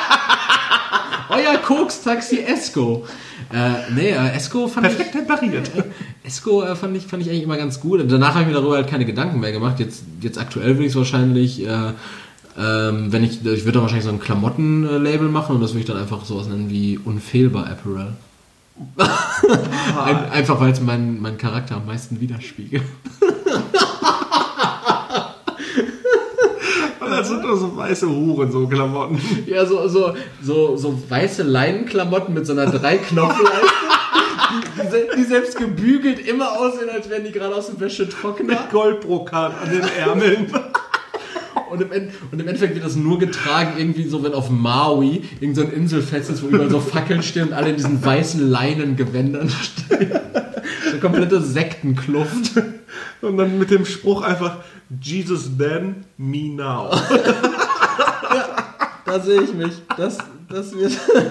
Euer Koks-Taxi ESCO. Esco fand perfekt temperiert. Esco fand ich eigentlich immer ganz gut. Danach habe ich mir darüber halt keine Gedanken mehr gemacht. Jetzt aktuell würde ich es wahrscheinlich, ich würde dann wahrscheinlich so ein Klamottenlabel machen und das würde ich dann einfach sowas nennen wie Unfehlbar Apparel. Einfach weil es meinen Charakter am meisten widerspiegelt. Das sind doch so weiße Huren-so-Klamotten. Ja, so weiße Leinenklamotten mit so einer 3-Knopfleiste, die selbst gebügelt immer aussehen, als wären die gerade aus dem Wäschetrockner. Mit Goldbrokat an den Ärmeln. Und im Endeffekt wird das nur getragen, irgendwie so, wenn auf Maui irgend so ein Inselfest ist, wo überall so Fackeln stehen und alle in diesen weißen Leinengewändern stehen. So komplette Sektenkluft. Und dann mit dem Spruch einfach, Jesus then, me now. Ja, da sehe ich mich. Das wird...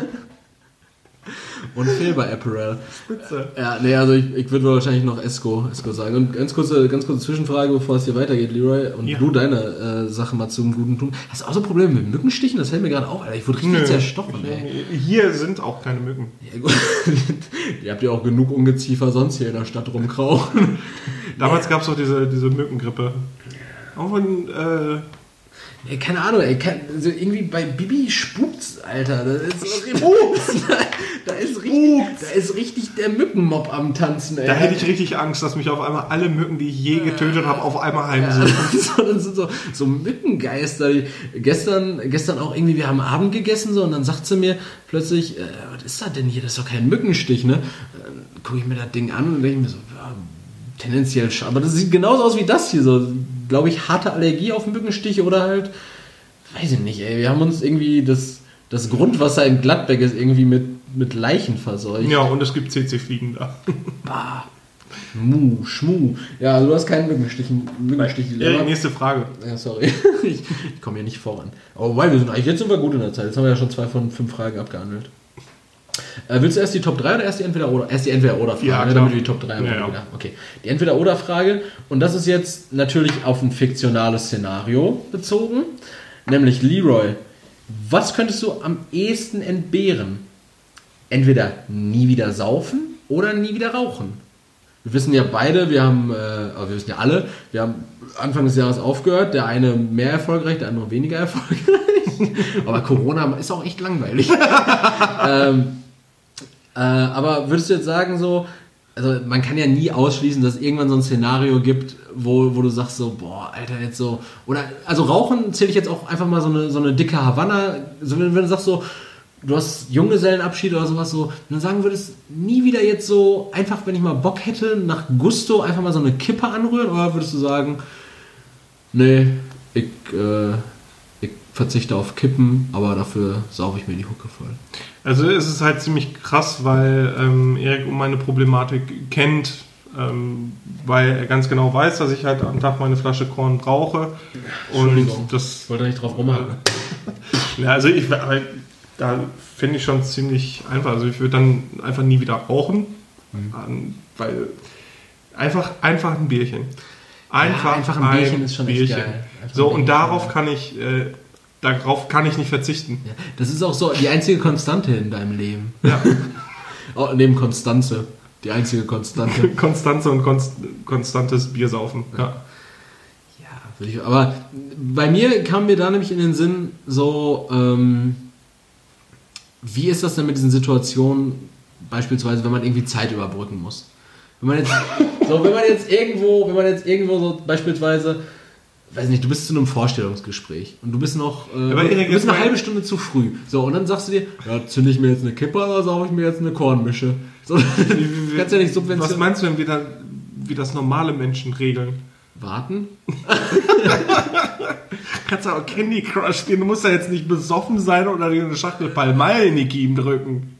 Unfehlbar Apparel. Spitze. Ja, nee, also ich würde wahrscheinlich noch Esco sagen. Und ganz kurze Zwischenfrage, bevor es hier weitergeht, Leroy. Und du deine Sache mal zum Guten tun. Hast du auch so Probleme mit Mückenstichen? Das fällt mir gerade auf, Alter. Ich wurde richtig zerstochen, ey. Hier sind auch keine Mücken. Ja, gut. Ihr habt ja auch genug Ungeziefer sonst hier in der Stadt rumkrauchen. Damals gab es auch diese Mückengrippe. Auch von... Ja, keine Ahnung, ey. Also irgendwie bei Bibi spukt's, Alter. Da ist richtig der Mückenmob am Tanzen, ey. Da hätte ich richtig Angst, dass mich auf einmal alle Mücken, die ich je getötet habe, auf einmal heimsuchen. Das sind so Mückengeister. Gestern auch irgendwie, wir haben Abend gegessen so und dann sagt sie mir plötzlich, was ist das denn hier? Das ist doch kein Mückenstich, ne? Dann gucke ich mir das Ding an und denke mir so, ja, tendenziell aber das sieht genauso aus wie das hier, so, glaube ich, harte Allergie auf Mückenstiche oder halt, weiß ich nicht, ey, wir haben uns irgendwie das Grundwasser in Gladbeck ist irgendwie mit Leichen verseucht. Ja, und es gibt CC-Fliegen da. Bah. Schmu. Ja, also du hast keinen Mückenstich. Ja, nächste Frage. Ja, sorry. Ich komme hier nicht voran. Aber weil jetzt sind wir gut in der Zeit. Jetzt haben wir ja schon 2 von 5 Fragen abgehandelt. Willst du erst die Top 3 oder erst die Entweder-Oder? Erst die Entweder-Oder-Frage, ja, damit wir die Top 3 haben. Ja. Okay. Die Entweder-Oder-Frage. Und das ist jetzt natürlich auf ein fiktionales Szenario bezogen. Nämlich, Leroy, was könntest du am ehesten entbehren? Entweder nie wieder saufen oder nie wieder rauchen. Wir wissen ja beide, wir wissen ja alle, wir haben Anfang des Jahres aufgehört, der eine mehr erfolgreich, der andere weniger erfolgreich. Aber Corona ist auch echt langweilig. Aber würdest du jetzt sagen so, also man kann ja nie ausschließen, dass es irgendwann so ein Szenario gibt, wo du sagst so, boah, Alter, jetzt so, oder, also Rauchen zähle ich jetzt auch einfach mal so eine dicke Havanna, so wenn du sagst so, du hast Junggesellenabschied oder sowas so, wenn du sagen würdest, nie wieder jetzt so, einfach wenn ich mal Bock hätte, nach Gusto einfach mal so eine Kippe anrühren, oder würdest du sagen, nee, ich verzichte auf Kippen, aber dafür saufe ich mir die Hucke voll. Also es ist halt ziemlich krass, weil Erik um meine Problematik kennt, weil er ganz genau weiß, dass ich halt am Tag meine Flasche Korn brauche. Und das, ich wollte nicht drauf rumhaken. Ja, also da finde ich schon ziemlich einfach. Also ich würde dann einfach nie wieder rauchen, weil einfach ein Bierchen. Einfach ein Bierchen ist schon echt geil. So, und darauf kann ich nicht verzichten. Ja, das ist auch so die einzige Konstante in deinem Leben. Ja. Oh, neben Konstanze. Die einzige Konstante. Konstanze und konstantes Biersaufen. Ja. Ja, aber bei mir kam mir da nämlich in den Sinn so, wie ist das denn mit diesen Situationen, beispielsweise, wenn man irgendwie Zeit überbrücken muss? Wenn man jetzt irgendwo so beispielsweise, weiß nicht, du bist zu einem Vorstellungsgespräch und du bist noch eine halbe Stunde zu früh. So, und dann sagst du dir, ja, zünde ich mir jetzt eine Kippe oder sauge ich mir jetzt eine Kornmische? So, kannst ja nicht subventionieren. Was meinst du denn, wie das normale Menschen regeln? Warten? Kannst du auch Candy Crush spielen, du musst ja jetzt nicht besoffen sein oder dir eine Schachtel Palmallniki ihm drücken.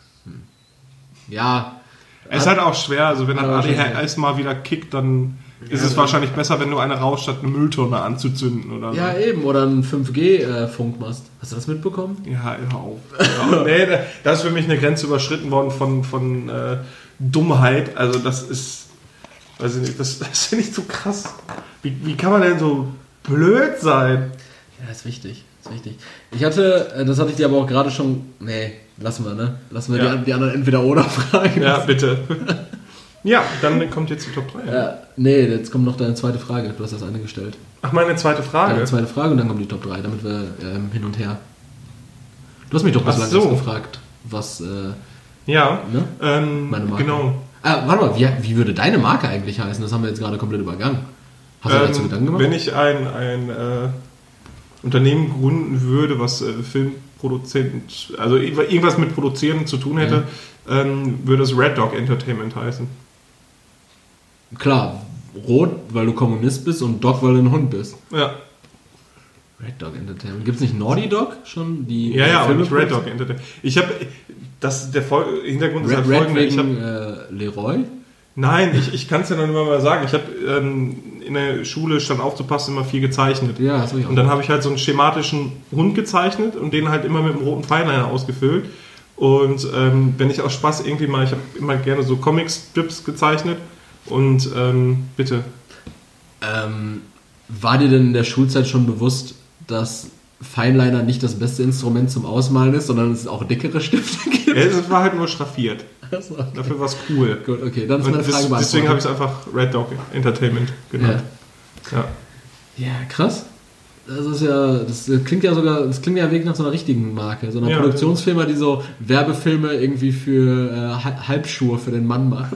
Ja. Es ist halt auch schwer, also wenn dann ADHS mal wieder kickt, dann ist es wahrscheinlich besser, wenn du eine rauchst, statt eine Mülltonne anzuzünden oder so. Ja, eben, oder einen 5G-Funkmast. Hast du das mitbekommen? Ja, hör auf. Ja, nee, da ist für mich eine Grenze überschritten worden von Dummheit. Also das ist, weiß ich nicht, das finde ich so krass. Wie kann man denn so blöd sein? Ja, das ist wichtig. Ich hatte, das hatte ich dir aber auch gerade schon, nee, lassen wir, ne? Lassen wir die anderen Entweder-Oder-Fragen. Ja, bitte. Ja, dann kommt jetzt die Top 3. Ja, nee, jetzt kommt noch deine zweite Frage. Du hast das eine gestellt. Ach, meine zweite Frage? Deine zweite Frage und dann kommt die Top 3, damit wir hin und her. Du hast mich doch bislang erst gefragt, was... ja, ne? Meine Marke. Genau. Warte mal, wie würde deine Marke eigentlich heißen? Das haben wir jetzt gerade komplett übergangen. Hast du dazu Gedanken gemacht? Wenn ich ein Unternehmen gründen würde, was Filmproduzent, also irgendwas mit Produzieren zu tun hätte, würde es Red Dog Entertainment heißen. Klar, Rot, weil du Kommunist bist und Dog, weil du ein Hund bist. Ja. Red Dog Entertainment. Gibt es nicht Naughty Dog schon? Die ja, aber nicht Red Dog Entertainment. Ich habe, Hintergrund ist halt folgender. Ich Leroy? Nein, ich kann es ja noch nicht mal sagen. Ich habe in der Schule, stand aufzupassen, immer viel gezeichnet. Ja, das habe ich auch. Und dann habe ich halt so einen schematischen Hund gezeichnet und den halt immer mit einem roten Feinliner ausgefüllt. Und wenn ich aus Spaß irgendwie mal, ich habe immer gerne so Comic-Strips gezeichnet. Und bitte. War dir denn in der Schulzeit schon bewusst, dass Feinliner nicht das beste Instrument zum Ausmalen ist, sondern es auch dickere Stifte gibt? Ja, es war halt nur schraffiert. Also, okay. Dafür war es cool. Gut, okay, dann ist meine Frage beantwortet. Deswegen habe ich es einfach Red Dog Entertainment genannt. Ja, krass. Das klingt ja wirklich nach so einer richtigen Marke, so einer Produktionsfirma, die so Werbefilme irgendwie für Halbschuhe für den Mann macht.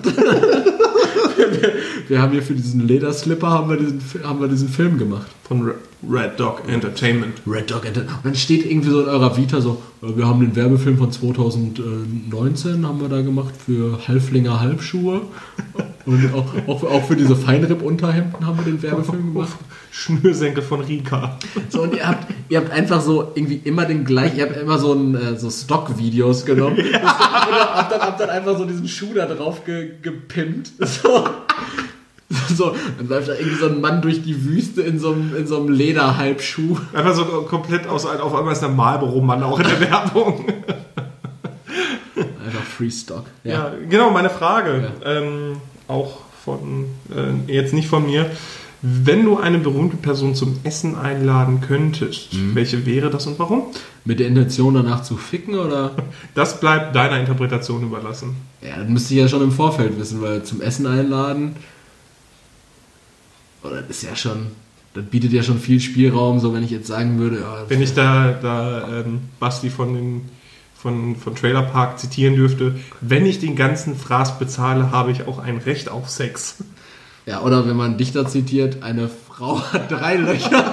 Wir haben hier für diesen Lederslipper haben wir diesen Film gemacht. Von Red Dog Entertainment. Red Dog Entertainment. Und dann steht irgendwie so in eurer Vita so, wir haben den Werbefilm von 2019 haben wir da gemacht für Halflinger Halbschuhe. Und auch für diese Feinripp-Unterhemden haben wir den Werbefilm gemacht. Schnürsenkel von Rika. So, und ihr habt einfach so irgendwie immer den gleichen, ihr habt immer so Stock-Videos genommen. Ja. Und habt dann einfach so diesen Schuh da drauf gepimpt. So, dann läuft da irgendwie so ein Mann durch die Wüste in so einem Lederhalbschuh. Einfach so komplett auf einmal ist der Marlboro-Mann auch in der Werbung. Einfach Freestock. Ja, genau, meine Frage. Ja. Auch von, jetzt nicht von mir. Wenn du eine berühmte Person zum Essen einladen könntest, welche wäre das und warum? Mit der Intention danach zu ficken, oder? Das bleibt deiner Interpretation überlassen. Ja, das müsste ich ja schon im Vorfeld wissen, weil zum Essen einladen, das ist ja schon, das bietet ja schon viel Spielraum, so wenn ich jetzt sagen würde... Ja, wenn ich da Basti von Trailer Park zitieren dürfte, wenn ich den ganzen Fraß bezahle, habe ich auch ein Recht auf Sex. Ja, oder wenn man Dichter zitiert, eine Frau hat 3 Löcher.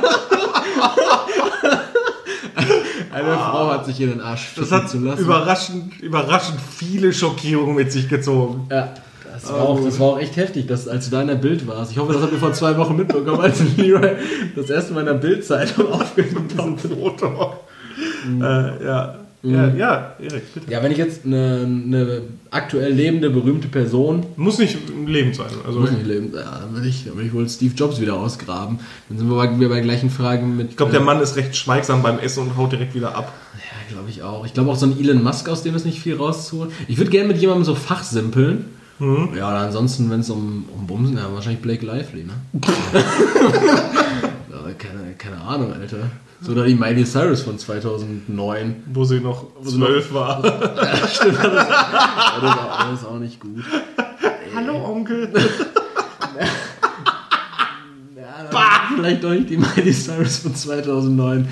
Eine Frau hat sich in den Arsch ficken zu lassen. Überraschend viele Schockierungen mit sich gezogen. Ja, das war auch echt heftig, als du da in der Bild warst. Ich hoffe, das habt ihr vor 2 Wochen mitbekommen, als Leroy das erste Mal in der Bild-Zeitung aufgenommen hat. Foto. Ja, Erik, bitte. Ja, wenn ich jetzt eine aktuell lebende, berühmte Person... Muss nicht lebend sein. Also muss nicht lebend, ja, dann würde ich wohl Steve Jobs wieder ausgraben. Dann sind wir bei gleichen Fragen mit... Ich glaube, der Mann ist recht schweigsam beim Essen und haut direkt wieder ab. Ja, glaube ich auch. Ich glaube auch so ein Elon Musk, aus dem ist nicht viel rauszuholen. Ich würde gerne mit jemandem so fachsimpeln. Ja, oder ansonsten, wenn es um Bumsen, ja, wahrscheinlich Blake Lively, ne? keine Ahnung, Alter. So, oder die Miley Cyrus von 2009. Wo sie noch 12 war. Ja, stimmt. Das ist auch nicht gut. Hallo, Onkel. Vielleicht doch nicht die Miley Cyrus von 2009.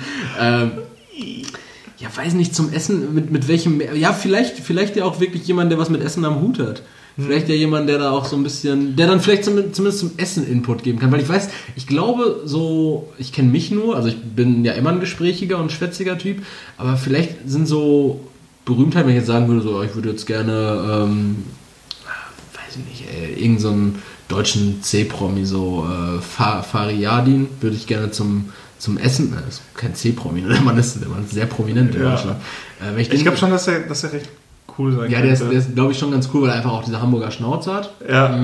Ja, weiß nicht, zum Essen, mit welchem... Ja, vielleicht ja auch wirklich jemand, der was mit Essen am Hut hat. Vielleicht ja jemand, der da auch so ein bisschen, der dann vielleicht zumindest zum Essen Input geben kann, weil ich glaube so, ich kenne mich nur, also ich bin ja immer ein gesprächiger und schwätziger Typ, aber vielleicht sind so Berühmtheiten, wenn ich jetzt sagen würde, so, ich würde jetzt gerne, weiß ich nicht, irgend so einen deutschen C-Promi, so Fariadin, würde ich gerne zum Essen, das ist kein C-Promi, der Mann ist sehr prominent in Deutschland. Ich glaube schon, dass er recht cool sein ja, der ist glaube ich, schon ganz cool, weil er einfach auch diese Hamburger Schnauze hat. Ja.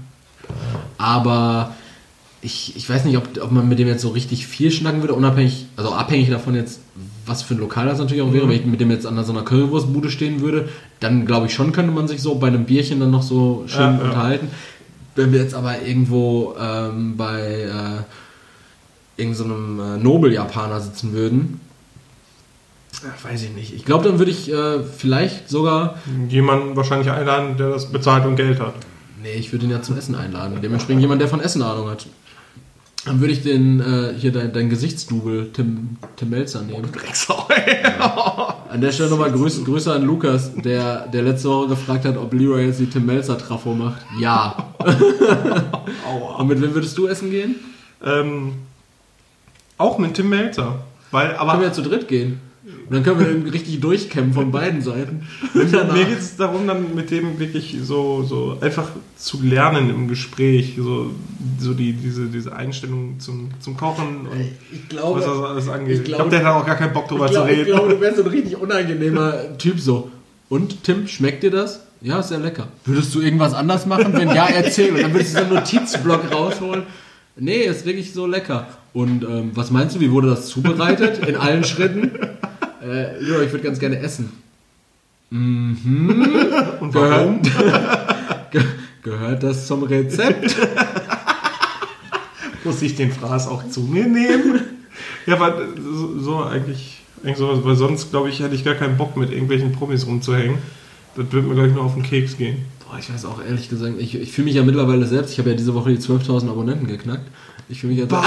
Aber ich weiß nicht, ob man mit dem jetzt so richtig viel schnacken würde, abhängig davon jetzt, was für ein Lokal das natürlich auch wäre. Wenn ich mit dem jetzt an so einer Currywurstbude stehen würde, dann glaube ich schon, könnte man sich so bei einem Bierchen dann noch so schön unterhalten. Wenn wir jetzt aber irgendwo bei irgendeinem Nobel-Japaner sitzen würden, weiß ich nicht. Ich glaube, dann würde ich vielleicht sogar... Jemanden wahrscheinlich einladen, der das bezahlt und Geld hat. Nee, ich würde ihn ja zum Essen einladen. Dementsprechend jemand, der von Essen Ahnung hat. Dann würde ich dein Gesichtsdouble, Tim Melzer, nehmen. Drecksau. An der Stelle nochmal Grüße an Lukas, der letzte Woche gefragt hat, ob Leroy jetzt die Tim Melzer Trafo macht. Ja. Aua. Und mit wem würdest du essen gehen? Auch mit Tim Melzer. Können wir ja zu dritt gehen. Und dann können wir dann richtig durchkämpfen von beiden Seiten. Mir geht es darum, dann mit dem wirklich so einfach zu lernen im Gespräch, so diese Einstellung zum Kochen und ich glaube, was das alles angeht. Ich glaube, der hat auch gar keinen Bock drüber zu reden. Ich glaube, du wärst so ein richtig unangenehmer Typ so. Und, Tim, schmeckt dir das? Ja, ist sehr lecker. Würdest du irgendwas anders machen? Wenn ja, erzähl. Und dann würdest du so einen Notizblock rausholen. Nee, ist wirklich so lecker. Und was meinst du, wie wurde das zubereitet? In allen Schritten? Ich würde ganz gerne essen. Mhm. Und warum? Gehört das zum Rezept? Muss ich den Fraß auch zu mir nehmen? Ja, aber so eigentlich sowas, weil sonst, glaube ich, hätte ich gar keinen Bock, mit irgendwelchen Promis rumzuhängen. Das würde mir gleich nur auf den Keks gehen. Boah, ich weiß auch ehrlich gesagt, ich fühle mich ja mittlerweile selbst, ich habe ja diese Woche die 12.000 Abonnenten geknackt. Ich fühle mich jetzt...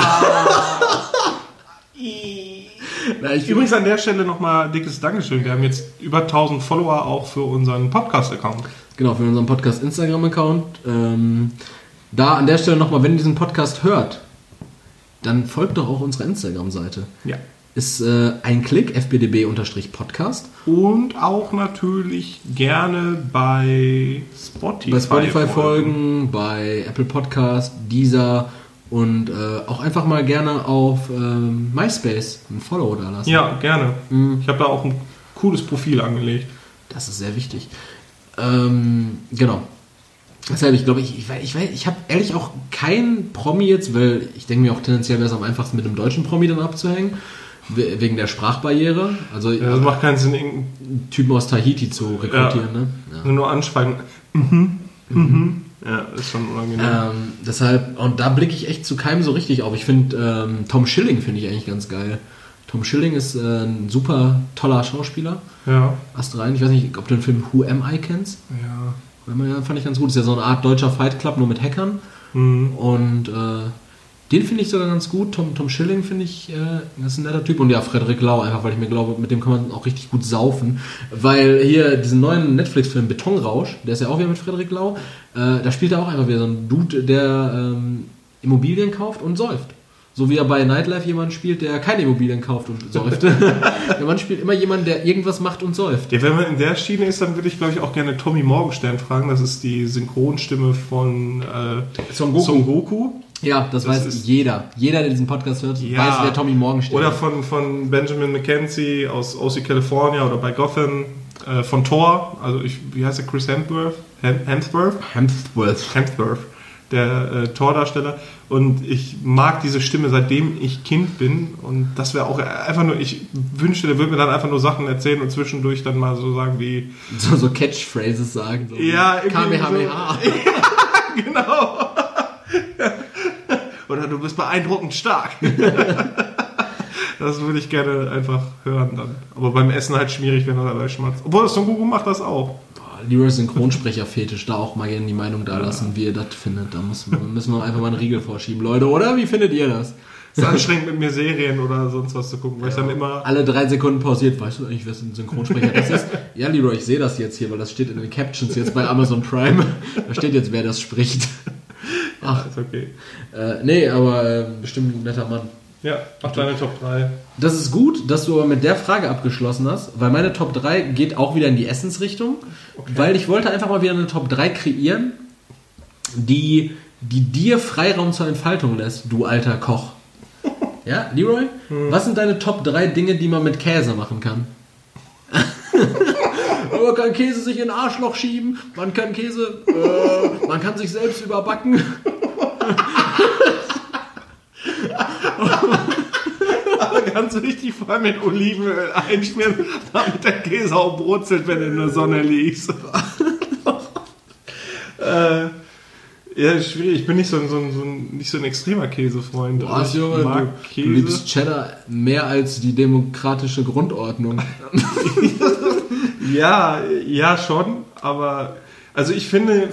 Übrigens an der Stelle nochmal dickes Dankeschön. Wir haben jetzt über 1000 Follower auch für unseren Podcast-Account. Genau, für unseren Podcast-Instagram-Account. Da an der Stelle nochmal, wenn ihr diesen Podcast hört, dann folgt doch auch unserer Instagram-Seite. Ja. Ist ein Klick, fbdb-podcast. Und auch natürlich gerne bei Spotify. Bei Spotify folgen, bei Apple Podcast, Deezer und auch einfach mal gerne auf MySpace ein Follow da lassen. Ja, gerne. Ich habe da auch ein cooles Profil angelegt. Das ist sehr wichtig. Genau. Deshalb, ich glaube, ich habe ehrlich auch keinen Promi jetzt, weil ich denke mir auch tendenziell wäre es am einfachsten mit einem deutschen Promi dann abzuhängen. Wegen der Sprachbarriere. Also ja, das macht keinen Sinn, irgendeinen Typen aus Tahiti zu rekrutieren. Ja. Ne? Ja. Nur anschweigen. Ja, ist schon unangenehm. Deshalb, und da blicke ich echt zu keinem so richtig auf. Ich finde, Tom Schilling finde ich eigentlich ganz geil. Tom Schilling ist ein super toller Schauspieler. Ja. Astrein, ich weiß nicht, ob du den Film Who Am I kennst? Ja. Fand ich ganz gut. Ist ja so eine Art deutscher Fight Club, nur mit Hackern. Und den finde ich sogar ganz gut. Tom Schilling finde ich, das ist ein netter Typ. Und ja, Frederik Lau, einfach weil ich mir glaube, mit dem kann man auch richtig gut saufen. Weil hier diesen neuen Netflix-Film Betonrausch, der ist ja auch wieder mit Frederik Lau, da spielt er auch einfach wieder so ein Dude, der Immobilien kauft und säuft. So wie er bei Nightlife jemanden spielt, der keine Immobilien kauft und säuft. Der Mann spielt immer jemanden, der irgendwas macht und säuft. Ja, wenn man in der Schiene ist, dann würde ich, glaube ich, auch gerne Tommy Morgenstern fragen. Das ist die Synchronstimme von Son Goku. Ja, das weiß jeder. Jeder, der diesen Podcast hört, weiß, wer Tommy Morgenstern ist. Oder von Benjamin McKenzie aus OC California oder bei Gotham. Von Thor, also wie heißt der? Chris Hemsworth? Der Thor-Darsteller. Und ich mag diese Stimme, seitdem ich Kind bin. Und das wäre auch einfach nur, ich wünschte, der würde mir dann einfach nur Sachen erzählen und zwischendurch dann mal so sagen wie... So Catchphrases sagen. So ja, Kamehameha. So. Ja, genau. Oder du bist beeindruckend stark. Das würde ich gerne einfach hören dann. Aber beim Essen halt schwierig, wenn er dabei schmatzt. Obwohl, Son Goku macht das auch. Lieber Synchronsprecher-Fetisch, da auch mal gerne die Meinung da lassen, wie ihr das findet. Da müssen wir einfach mal einen Riegel vorschieben, Leute. Oder wie findet ihr das? Es ist anstrengend, mit mir Serien oder sonst was zu gucken, weil ich dann immer... Alle 3 Sekunden pausiert. Weißt du eigentlich, wer ein Synchronsprecher das ist? Ja, Leroy, ich sehe das jetzt hier, weil das steht in den Captions jetzt bei Amazon Prime. Da steht jetzt, wer das spricht. Ach, ist okay. Nee, aber bestimmt ein netter Mann. Ja, mach deine Top 3. Das ist gut, dass du aber mit der Frage abgeschlossen hast, weil meine Top 3 geht auch wieder in die Essensrichtung, weil ich wollte einfach mal wieder eine Top 3 kreieren, die dir Freiraum zur Entfaltung lässt, du alter Koch. Ja, Leroy? Was sind deine Top 3 Dinge, die man mit Käse machen kann? Man kann Käse sich in ein Arschloch schieben, man kann man kann sich selbst überbacken. Aber ganz wichtig, vor allem mit Olivenöl einschmieren, damit der Käse auch brutzelt, wenn er in der Sonne liegt. Ja, schwierig. Ich bin nicht so ein extremer Käsefreund. Boah, ich mag Käse. Du liebst Cheddar mehr als die demokratische Grundordnung. Ja, schon. Aber also ich finde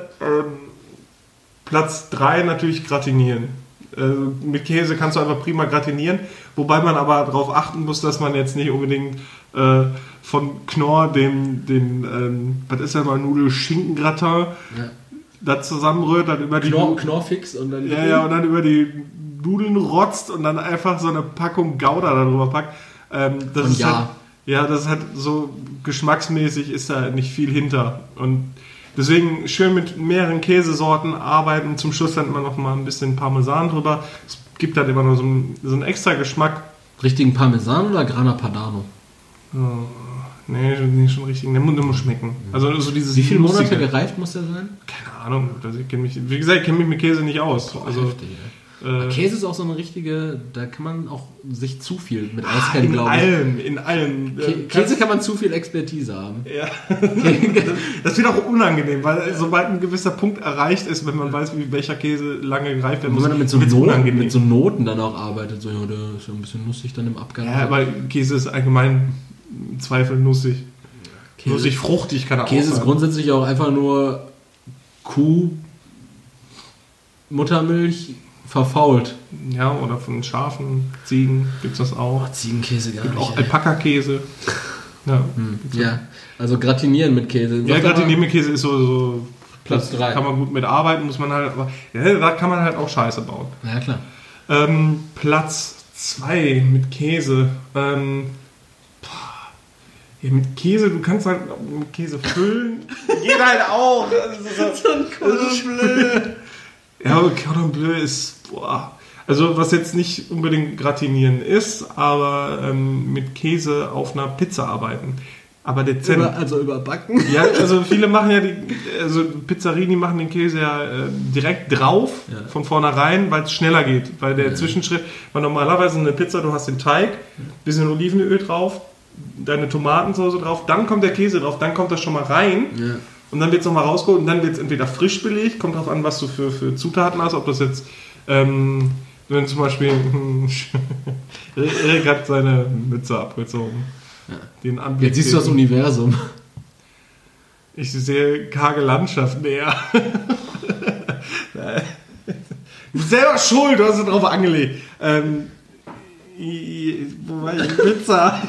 Platz 3 natürlich gratinieren. Mit Käse kannst du einfach prima gratinieren, wobei man aber darauf achten muss, dass man jetzt nicht unbedingt von Knorr was ist ja mal, Nudel-Schinken-Gratin da zusammenrührt, dann über die... Knorrfix und dann... Ja, und dann über die Nudeln rotzt und dann einfach so eine Packung Gouda darüber packt. Das und ist halt, das ist halt so geschmacksmäßig ist da nicht viel hinter. Und deswegen schön mit mehreren Käsesorten arbeiten. Zum Schluss dann immer noch mal ein bisschen Parmesan drüber. Es gibt halt immer noch so einen extra Geschmack. Richtigen Parmesan oder Grana Padano? Nee, schon richtig. Der muss schmecken. Also so dieses Wie viele Monate gereift muss der sein? Keine Ahnung. Wie gesagt, ich kenne mich mit Käse nicht aus. Also, heftig, Käse ist auch so eine richtige, da kann man auch sich zu viel mit auskennen, glaube ich. In allem. Käse kann man zu viel Expertise haben. Ja. Das wird auch unangenehm, weil sobald ein gewisser Punkt erreicht ist, wenn man weiß, welcher Käse lange gereift werden muss, wenn man mit so Noten dann auch arbeitet, so, der ist ja ein bisschen nussig dann im Abgang. Ja, aber Käse ist allgemein im Zweifel nussig. Nussig, fruchtig kann er auch sein. Käse ist grundsätzlich auch einfach nur Kuh, Muttermilch, verfault. Ja, oder von Schafen, Ziegen gibt es das auch. Ziegenkäse gar gibt nicht. Auch Alpaka-Käse. Ja, also gratinieren mit Käse. Ja, gratinieren mit Käse ist so Platz 3. Kann man gut mitarbeiten, muss man halt, aber da kann man halt auch Scheiße bauen. Ja, klar. Platz 2 mit Käse. Mit Käse, du kannst halt mit Käse füllen. Geht halt auch. Das ist so ein Cordon Bleu. Ja, aber Cordon Bleu ist, also was jetzt nicht unbedingt gratinieren ist, aber mit Käse auf einer Pizza arbeiten. Aber dezent. Also überbacken? Ja, also viele machen ja Pizzerien, die machen den Käse ja direkt drauf, von vornherein, weil es schneller geht. Weil der Zwischenschritt, weil normalerweise eine Pizza, du hast den Teig, bisschen Olivenöl drauf, deine Tomatensauce drauf, dann kommt der Käse drauf, dann kommt das schon mal rein. Ja. Und dann wird es nochmal rausgeholt und dann wird es entweder frisch belegt, kommt drauf an, was du für Zutaten hast, ob das jetzt, wenn zum Beispiel, Erik hat seine Mütze abgezogen. Ja. Den Anblick, jetzt siehst du das Universum. Ich sehe karge Landschaft näher. Du bist selber schuld, du hast es drauf angelegt. Wo war die Pizza?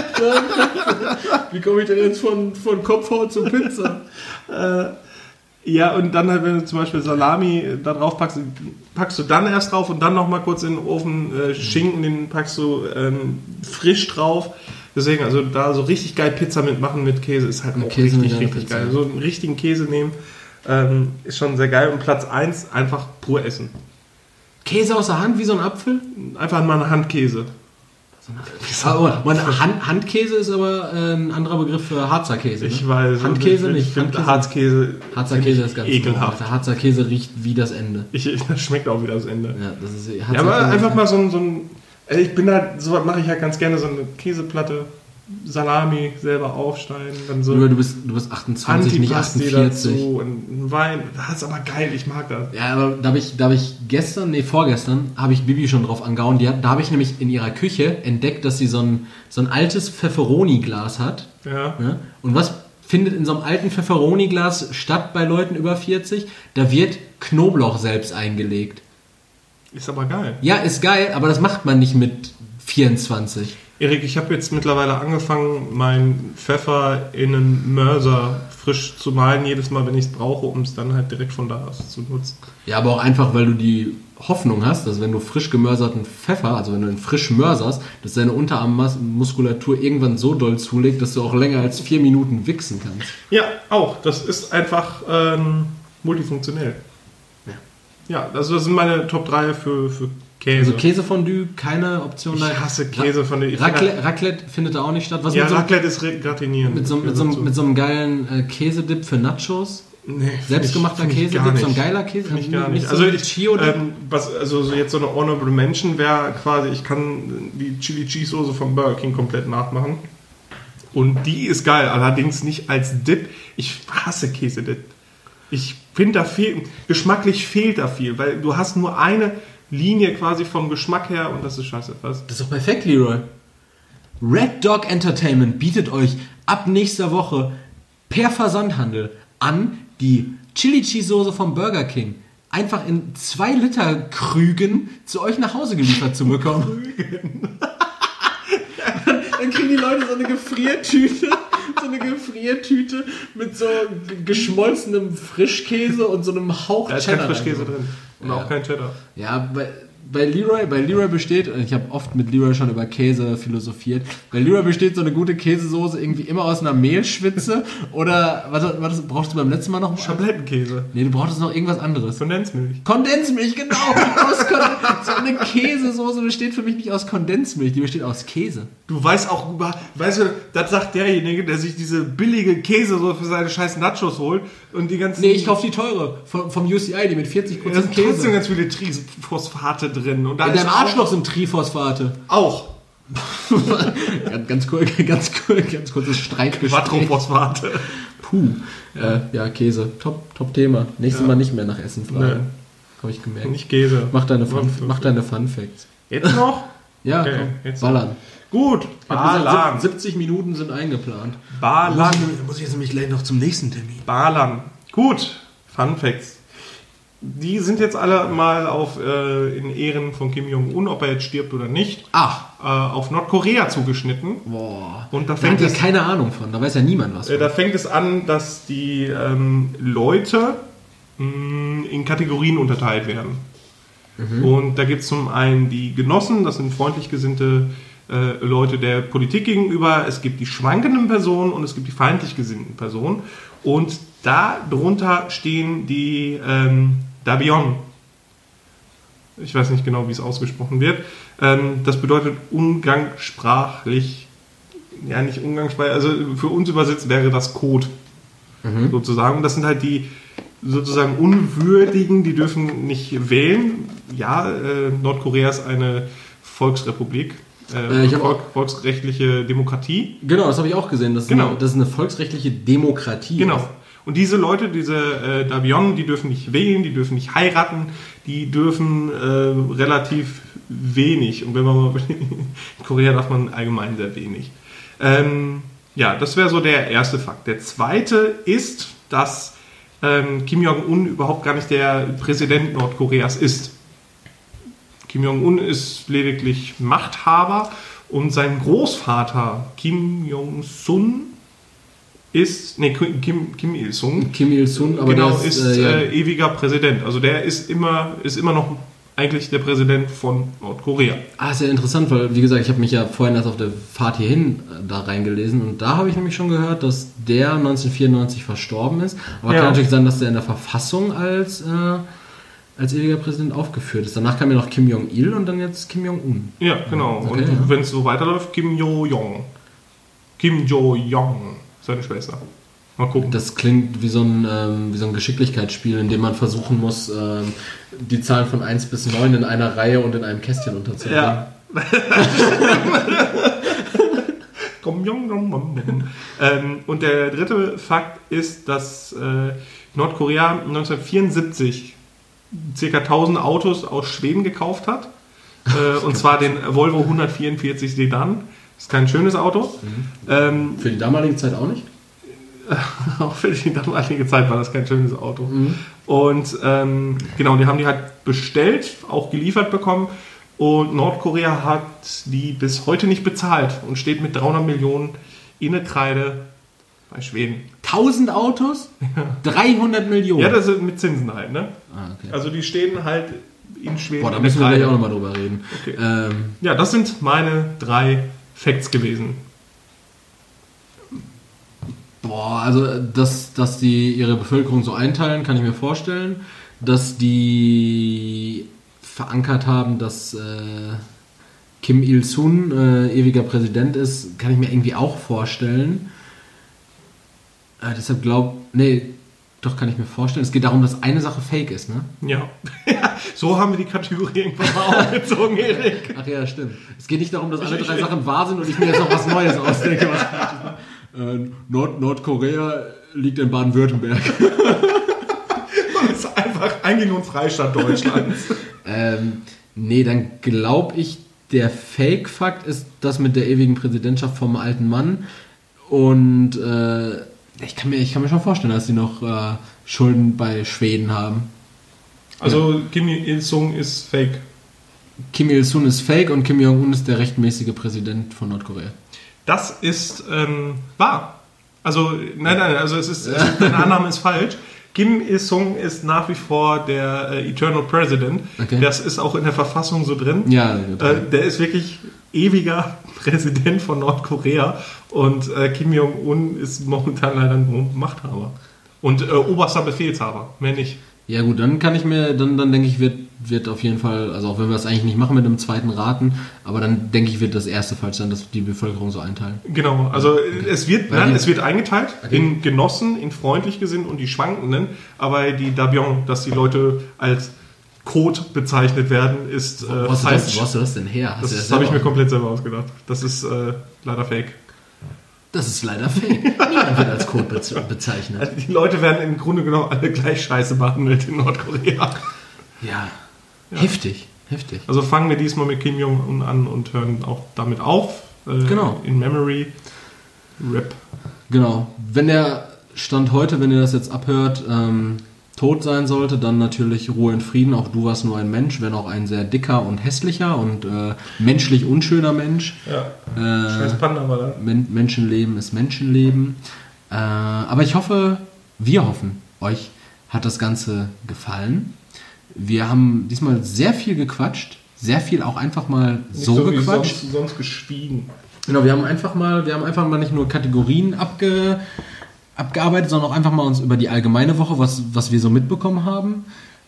Wie komme ich denn jetzt von Kopfhaut zu Pizza? Ja, und dann halt, wenn du zum Beispiel Salami da drauf packst du dann erst drauf und dann nochmal kurz in den Ofen Schinken, den packst du frisch drauf. Deswegen, also da so richtig geil Pizza mitmachen mit Käse ist halt auch richtig geil. So einen richtigen Käse nehmen ist schon sehr geil. Und Platz 1 einfach pur essen. Käse aus der Hand wie so ein Apfel? Einfach mal eine Handkäse. Handkäse ist aber ein anderer Begriff für Harzer Käse. Ne? Ich weiß. Handkäse nicht. Harzer Käse ist ganz ekelhaft. Der Harzer Käse riecht wie das Ende. Das schmeckt auch wie das Ende. Ja, das ist ja, aber einfach mal so ein ich bin halt, so was mache ich halt ganz gerne, so eine Käseplatte, Salami selber aufschneiden, dann so. Du bist 28, nicht 48. Dazu und Wein, das ist aber geil, ich mag das. Ja, aber da habe ich vorgestern habe ich Bibi schon drauf angehauen. Da habe ich nämlich in ihrer Küche entdeckt, dass sie so ein altes Pfefferoni-Glas hat. Ja. Ne? Und was findet in so einem alten Pfefferoni-Glas statt bei Leuten über 40? Da wird Knoblauch selbst eingelegt. Ist aber geil. Ja, ist geil, aber das macht man nicht mit 24. Erik, ich habe jetzt mittlerweile angefangen, meinen Pfeffer in einen Mörser frisch zu mahlen, jedes Mal, wenn ich es brauche, um es dann halt direkt von da aus zu nutzen. Ja, aber auch einfach, weil du die Hoffnung hast, dass wenn du frisch gemörserten Pfeffer, also wenn du ihn frisch mörserst, dass deine Unterarmmuskulatur irgendwann so doll zulegt, dass du auch länger als 4 Minuten wichsen kannst. Ja, auch. Das ist einfach multifunktionell. Ja, also das sind meine Top 3 für Käse. Also Käsefondue, keine Option. Ich hasse Käsefondue. Raclette findet da auch nicht statt. Raclette ist gratinieren. Mit so einem geilen Käsedip für Nachos. Nee, selbstgemachter Käsedip, so ein geiler Käse. Finde ich gar nicht. Also jetzt so eine Honorable Mention wäre quasi, ich kann die Chili Cheese Soße vom Burger King komplett nachmachen. Und die ist geil, allerdings nicht als Dip. Ich hasse Käsedip. Ich finde, geschmacklich fehlt da viel, weil du hast nur eine Linie quasi vom Geschmack her und das ist scheiße. Was? Das ist doch perfekt, Leroy. Red Dog Entertainment bietet euch ab nächster Woche per Versandhandel an, die Chili Cheese Soße vom Burger King einfach in 2 Liter Krügen zu euch nach Hause geliefert zu bekommen. Dann kriegen die Leute so eine Gefriertüte mit so geschmolzenem Frischkäse und so einem Hauch Cheddar. Da ist kein Frischkäse drin. Und auch kein Cheddar. Ja, bei Leroy besteht, ich habe oft mit Leroy schon über Käse philosophiert, bei Leroy besteht so eine gute Käsesoße irgendwie immer aus einer Mehlschwitze oder, was brauchst du beim letzten Mal noch? Schablettenkäse. Nee, du brauchst noch irgendwas anderes. Kondensmilch, genau. So eine Käsesoße besteht für mich nicht aus Kondensmilch, die besteht aus Käse. Du weißt auch, das sagt derjenige, der sich diese billige Käsesoße für seine scheiß Nachos holt und die ganzen... Nee, ich kaufe die teure vom UCI, die mit 40% da sind Käse. trotzdem ganz viele Triphosphate drin. Und da in deinem Arschloch sind Triphosphate. Auch. ganz kurzes Streitgespräch. Quattrophosphate. Puh. Ja, Käse. Top Thema. Nächstes Mal nicht mehr nach Essen fragen. Habe ich gemerkt. Nicht Käse. Mach deine Fun Facts. Jetzt noch? Ja, okay, komm. jetzt Ballern. Gut. Ballern. 70 Minuten sind eingeplant. Ballern. Muss ich jetzt nämlich gleich noch zum nächsten Termin. Ballern. Gut. Fun Facts. Die sind jetzt alle mal in Ehren von Kim Jong-un, ob er jetzt stirbt oder nicht, auf Nordkorea zugeschnitten. Boah. Und da fängt es keine Ahnung von, da weiß ja niemand was von. Da fängt es an, dass die Leute in Kategorien unterteilt werden. Mhm. Und da gibt es zum einen die Genossen, das sind freundlich gesinnte Leute der Politik gegenüber, es gibt die schwankenden Personen und es gibt die feindlich gesinnten Personen. Und darunter stehen die Dabion. Ich weiß nicht genau, wie es ausgesprochen wird. Das bedeutet umgangssprachlich, ja nicht umgangssprachlich, also für uns übersetzt wäre das Code sozusagen. Und das sind halt die sozusagen Unwürdigen, die dürfen nicht wählen. Ja, Nordkorea ist eine Volksrepublik. Volksrechtliche Demokratie. Genau, das habe ich auch gesehen. Das ist eine volksrechtliche Demokratie. Genau. Und diese Leute, diese Dabion, die dürfen nicht wählen, die dürfen nicht heiraten, die dürfen relativ wenig. Und wenn man mal in Korea darf man allgemein sehr wenig. Ja, das wäre so der erste Fakt. Der zweite ist, dass Kim Jong-un überhaupt gar nicht der Präsident Nordkoreas ist. Kim Jong-un ist lediglich Machthaber und sein Großvater Kim Jong-sun ist, Kim Il-sung. Kim Il-sung, aber genau, ist ewiger Präsident. Also der ist immer noch eigentlich der Präsident von Nordkorea. Ist ja interessant, weil, wie gesagt, ich habe mich ja vorhin erst auf der Fahrt hierhin da reingelesen und da habe ich nämlich schon gehört, dass der 1994 verstorben ist. Aber kann natürlich sein, dass der in der Verfassung als ewiger Präsident aufgeführt ist. Danach kam ja noch Kim Jong-il und dann jetzt Kim Jong-un. Ja, genau. Okay, und wenn es so weiterläuft, Kim Jo-jong. Kim Jo-jong, seine Schwester. Mal gucken. Das klingt wie so ein Geschicklichkeitsspiel, in dem man versuchen muss, die Zahlen von 1 bis 9 in einer Reihe und in einem Kästchen unterzubringen. Ja. Und der dritte Fakt ist, dass Nordkorea 1974 ca. 1000 Autos aus Schweden gekauft hat. Und zwar den Volvo 144 Sedan. Ist kein schönes Auto. Für die damalige Zeit auch nicht? Auch für die damalige Zeit war das kein schönes Auto. Und genau, die haben die halt bestellt, auch geliefert bekommen. Und Nordkorea hat die bis heute nicht bezahlt und steht mit 300 Millionen in der Kreide bei Schweden. 1000 Autos? 300 Millionen? Ja, das ist mit Zinsen halt, ne? Okay. Also die stehen halt in Schweden. Boah, da müssen wir gleich auch nochmal drüber reden. Okay. Ja, das sind meine 3 Facts gewesen. Boah, also dass die ihre Bevölkerung so einteilen, kann ich mir vorstellen. Dass die verankert haben, dass Kim Il-sung ewiger Präsident ist, kann ich mir irgendwie auch vorstellen. Deshalb kann ich mir vorstellen. Es geht darum, dass eine Sache fake ist, ne? Ja. So haben wir die Kategorie irgendwann mal aufgezogen, Erik. Ach ja, stimmt. Es geht nicht darum, dass alle 3 Sachen wahr sind und ich mir jetzt noch was Neues ausdenke. Nordkorea liegt in Baden-Württemberg. Das ist einfach Eingang- und Freistaat Deutschlands. Nee, dann glaube ich, der Fake-Fakt ist das mit der ewigen Präsidentschaft vom alten Mann. Und ich kann mir schon vorstellen, dass sie noch Schulden bei Schweden haben. Also Kim Il-sung ist fake. Kim Il-sung ist fake und Kim Jong-un ist der rechtmäßige Präsident von Nordkorea. Das ist wahr. Also, nein, also deine Annahme ist falsch. Kim Il-sung ist nach wie vor der Eternal President. Okay. Das ist auch in der Verfassung so drin. Ja, der ist wirklich ewiger Präsident von Nordkorea und Kim Jong-un ist momentan leider nur Machthaber. Und oberster Befehlshaber, mehr nicht. Ja gut, dann denke ich, wird auf jeden Fall, also auch wenn wir es eigentlich nicht machen mit einem zweiten Raten, aber dann denke ich, wird das erste Fall sein, dass die Bevölkerung so einteilen. Genau, also okay. es wird eingeteilt in Genossen, in freundlich gesinnt und die Schwankenden, aber die Dabion, dass die Leute als Code bezeichnet werden, ist falsch. Wo hast du das denn her? Das habe ich mir komplett selber ausgedacht. Das ist leider fake. Das ist leider fake. Niemand wird als Code bezeichnet. Also die Leute werden im Grunde genommen alle gleich scheiße behandelt in Nordkorea. Ja. Heftig. Also fangen wir diesmal mit Kim Jong-un an und hören auch damit auf. Genau. In Memory. RIP. Genau. Wenn der Stand heute, wenn ihr das jetzt abhört, tot sein sollte, dann natürlich Ruhe in Frieden. Auch du warst nur ein Mensch, wenn auch ein sehr dicker und hässlicher und menschlich unschöner Mensch. Ja, scheiß Panda war da. Menschenleben ist Menschenleben. Aber wir hoffen, euch hat das Ganze gefallen. Wir haben diesmal sehr viel gequatscht, sehr viel auch einfach mal nicht so gequatscht. Wie sonst geschwiegen. Genau, wir haben einfach mal nicht nur Kategorien abgearbeitet, sondern auch einfach mal uns über die allgemeine Woche, was wir so mitbekommen haben,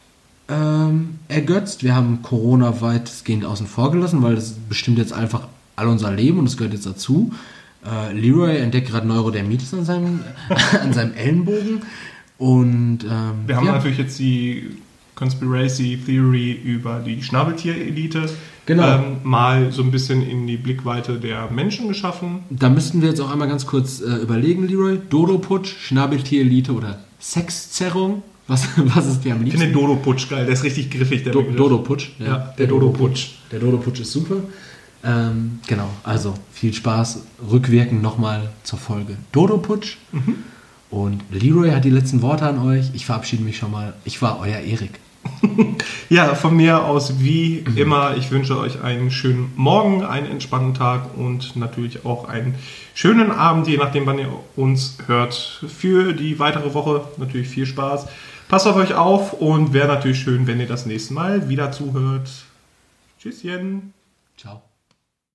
ergötzt. Wir haben Corona weitestgehend außen vor gelassen, weil das bestimmt jetzt einfach all unser Leben und das gehört jetzt dazu. Leroy entdeckt gerade Neurodermitis an seinem Ellenbogen. Und wir haben natürlich jetzt die Conspiracy Theory über die Schnabeltier-Elite mal so ein bisschen in die Blickweite der Menschen geschaffen. Da müssten wir jetzt auch einmal ganz kurz überlegen, Leroy. Dodo-Putsch, Schnabeltier-Elite oder Sexzerrung? Was ist dir am liebsten? Ich finde Dodo-Putsch geil, der ist richtig griffig, der Begriff. Dodo-Putsch? Ja, der Dodo-Putsch. Der Dodo-Putsch ist super. Genau, also viel Spaß. Rückwirkend nochmal zur Folge Dodo-Putsch. Mhm. Und Leroy hat die letzten Worte an euch. Ich verabschiede mich schon mal. Ich war euer Erik. Ja, von mir aus wie immer. Ich wünsche euch einen schönen Morgen, einen entspannten Tag und natürlich auch einen schönen Abend, je nachdem, wann ihr uns hört. Für die weitere Woche natürlich viel Spaß. Passt auf euch auf und wäre natürlich schön, wenn ihr das nächste Mal wieder zuhört. Tschüsschen. Ciao.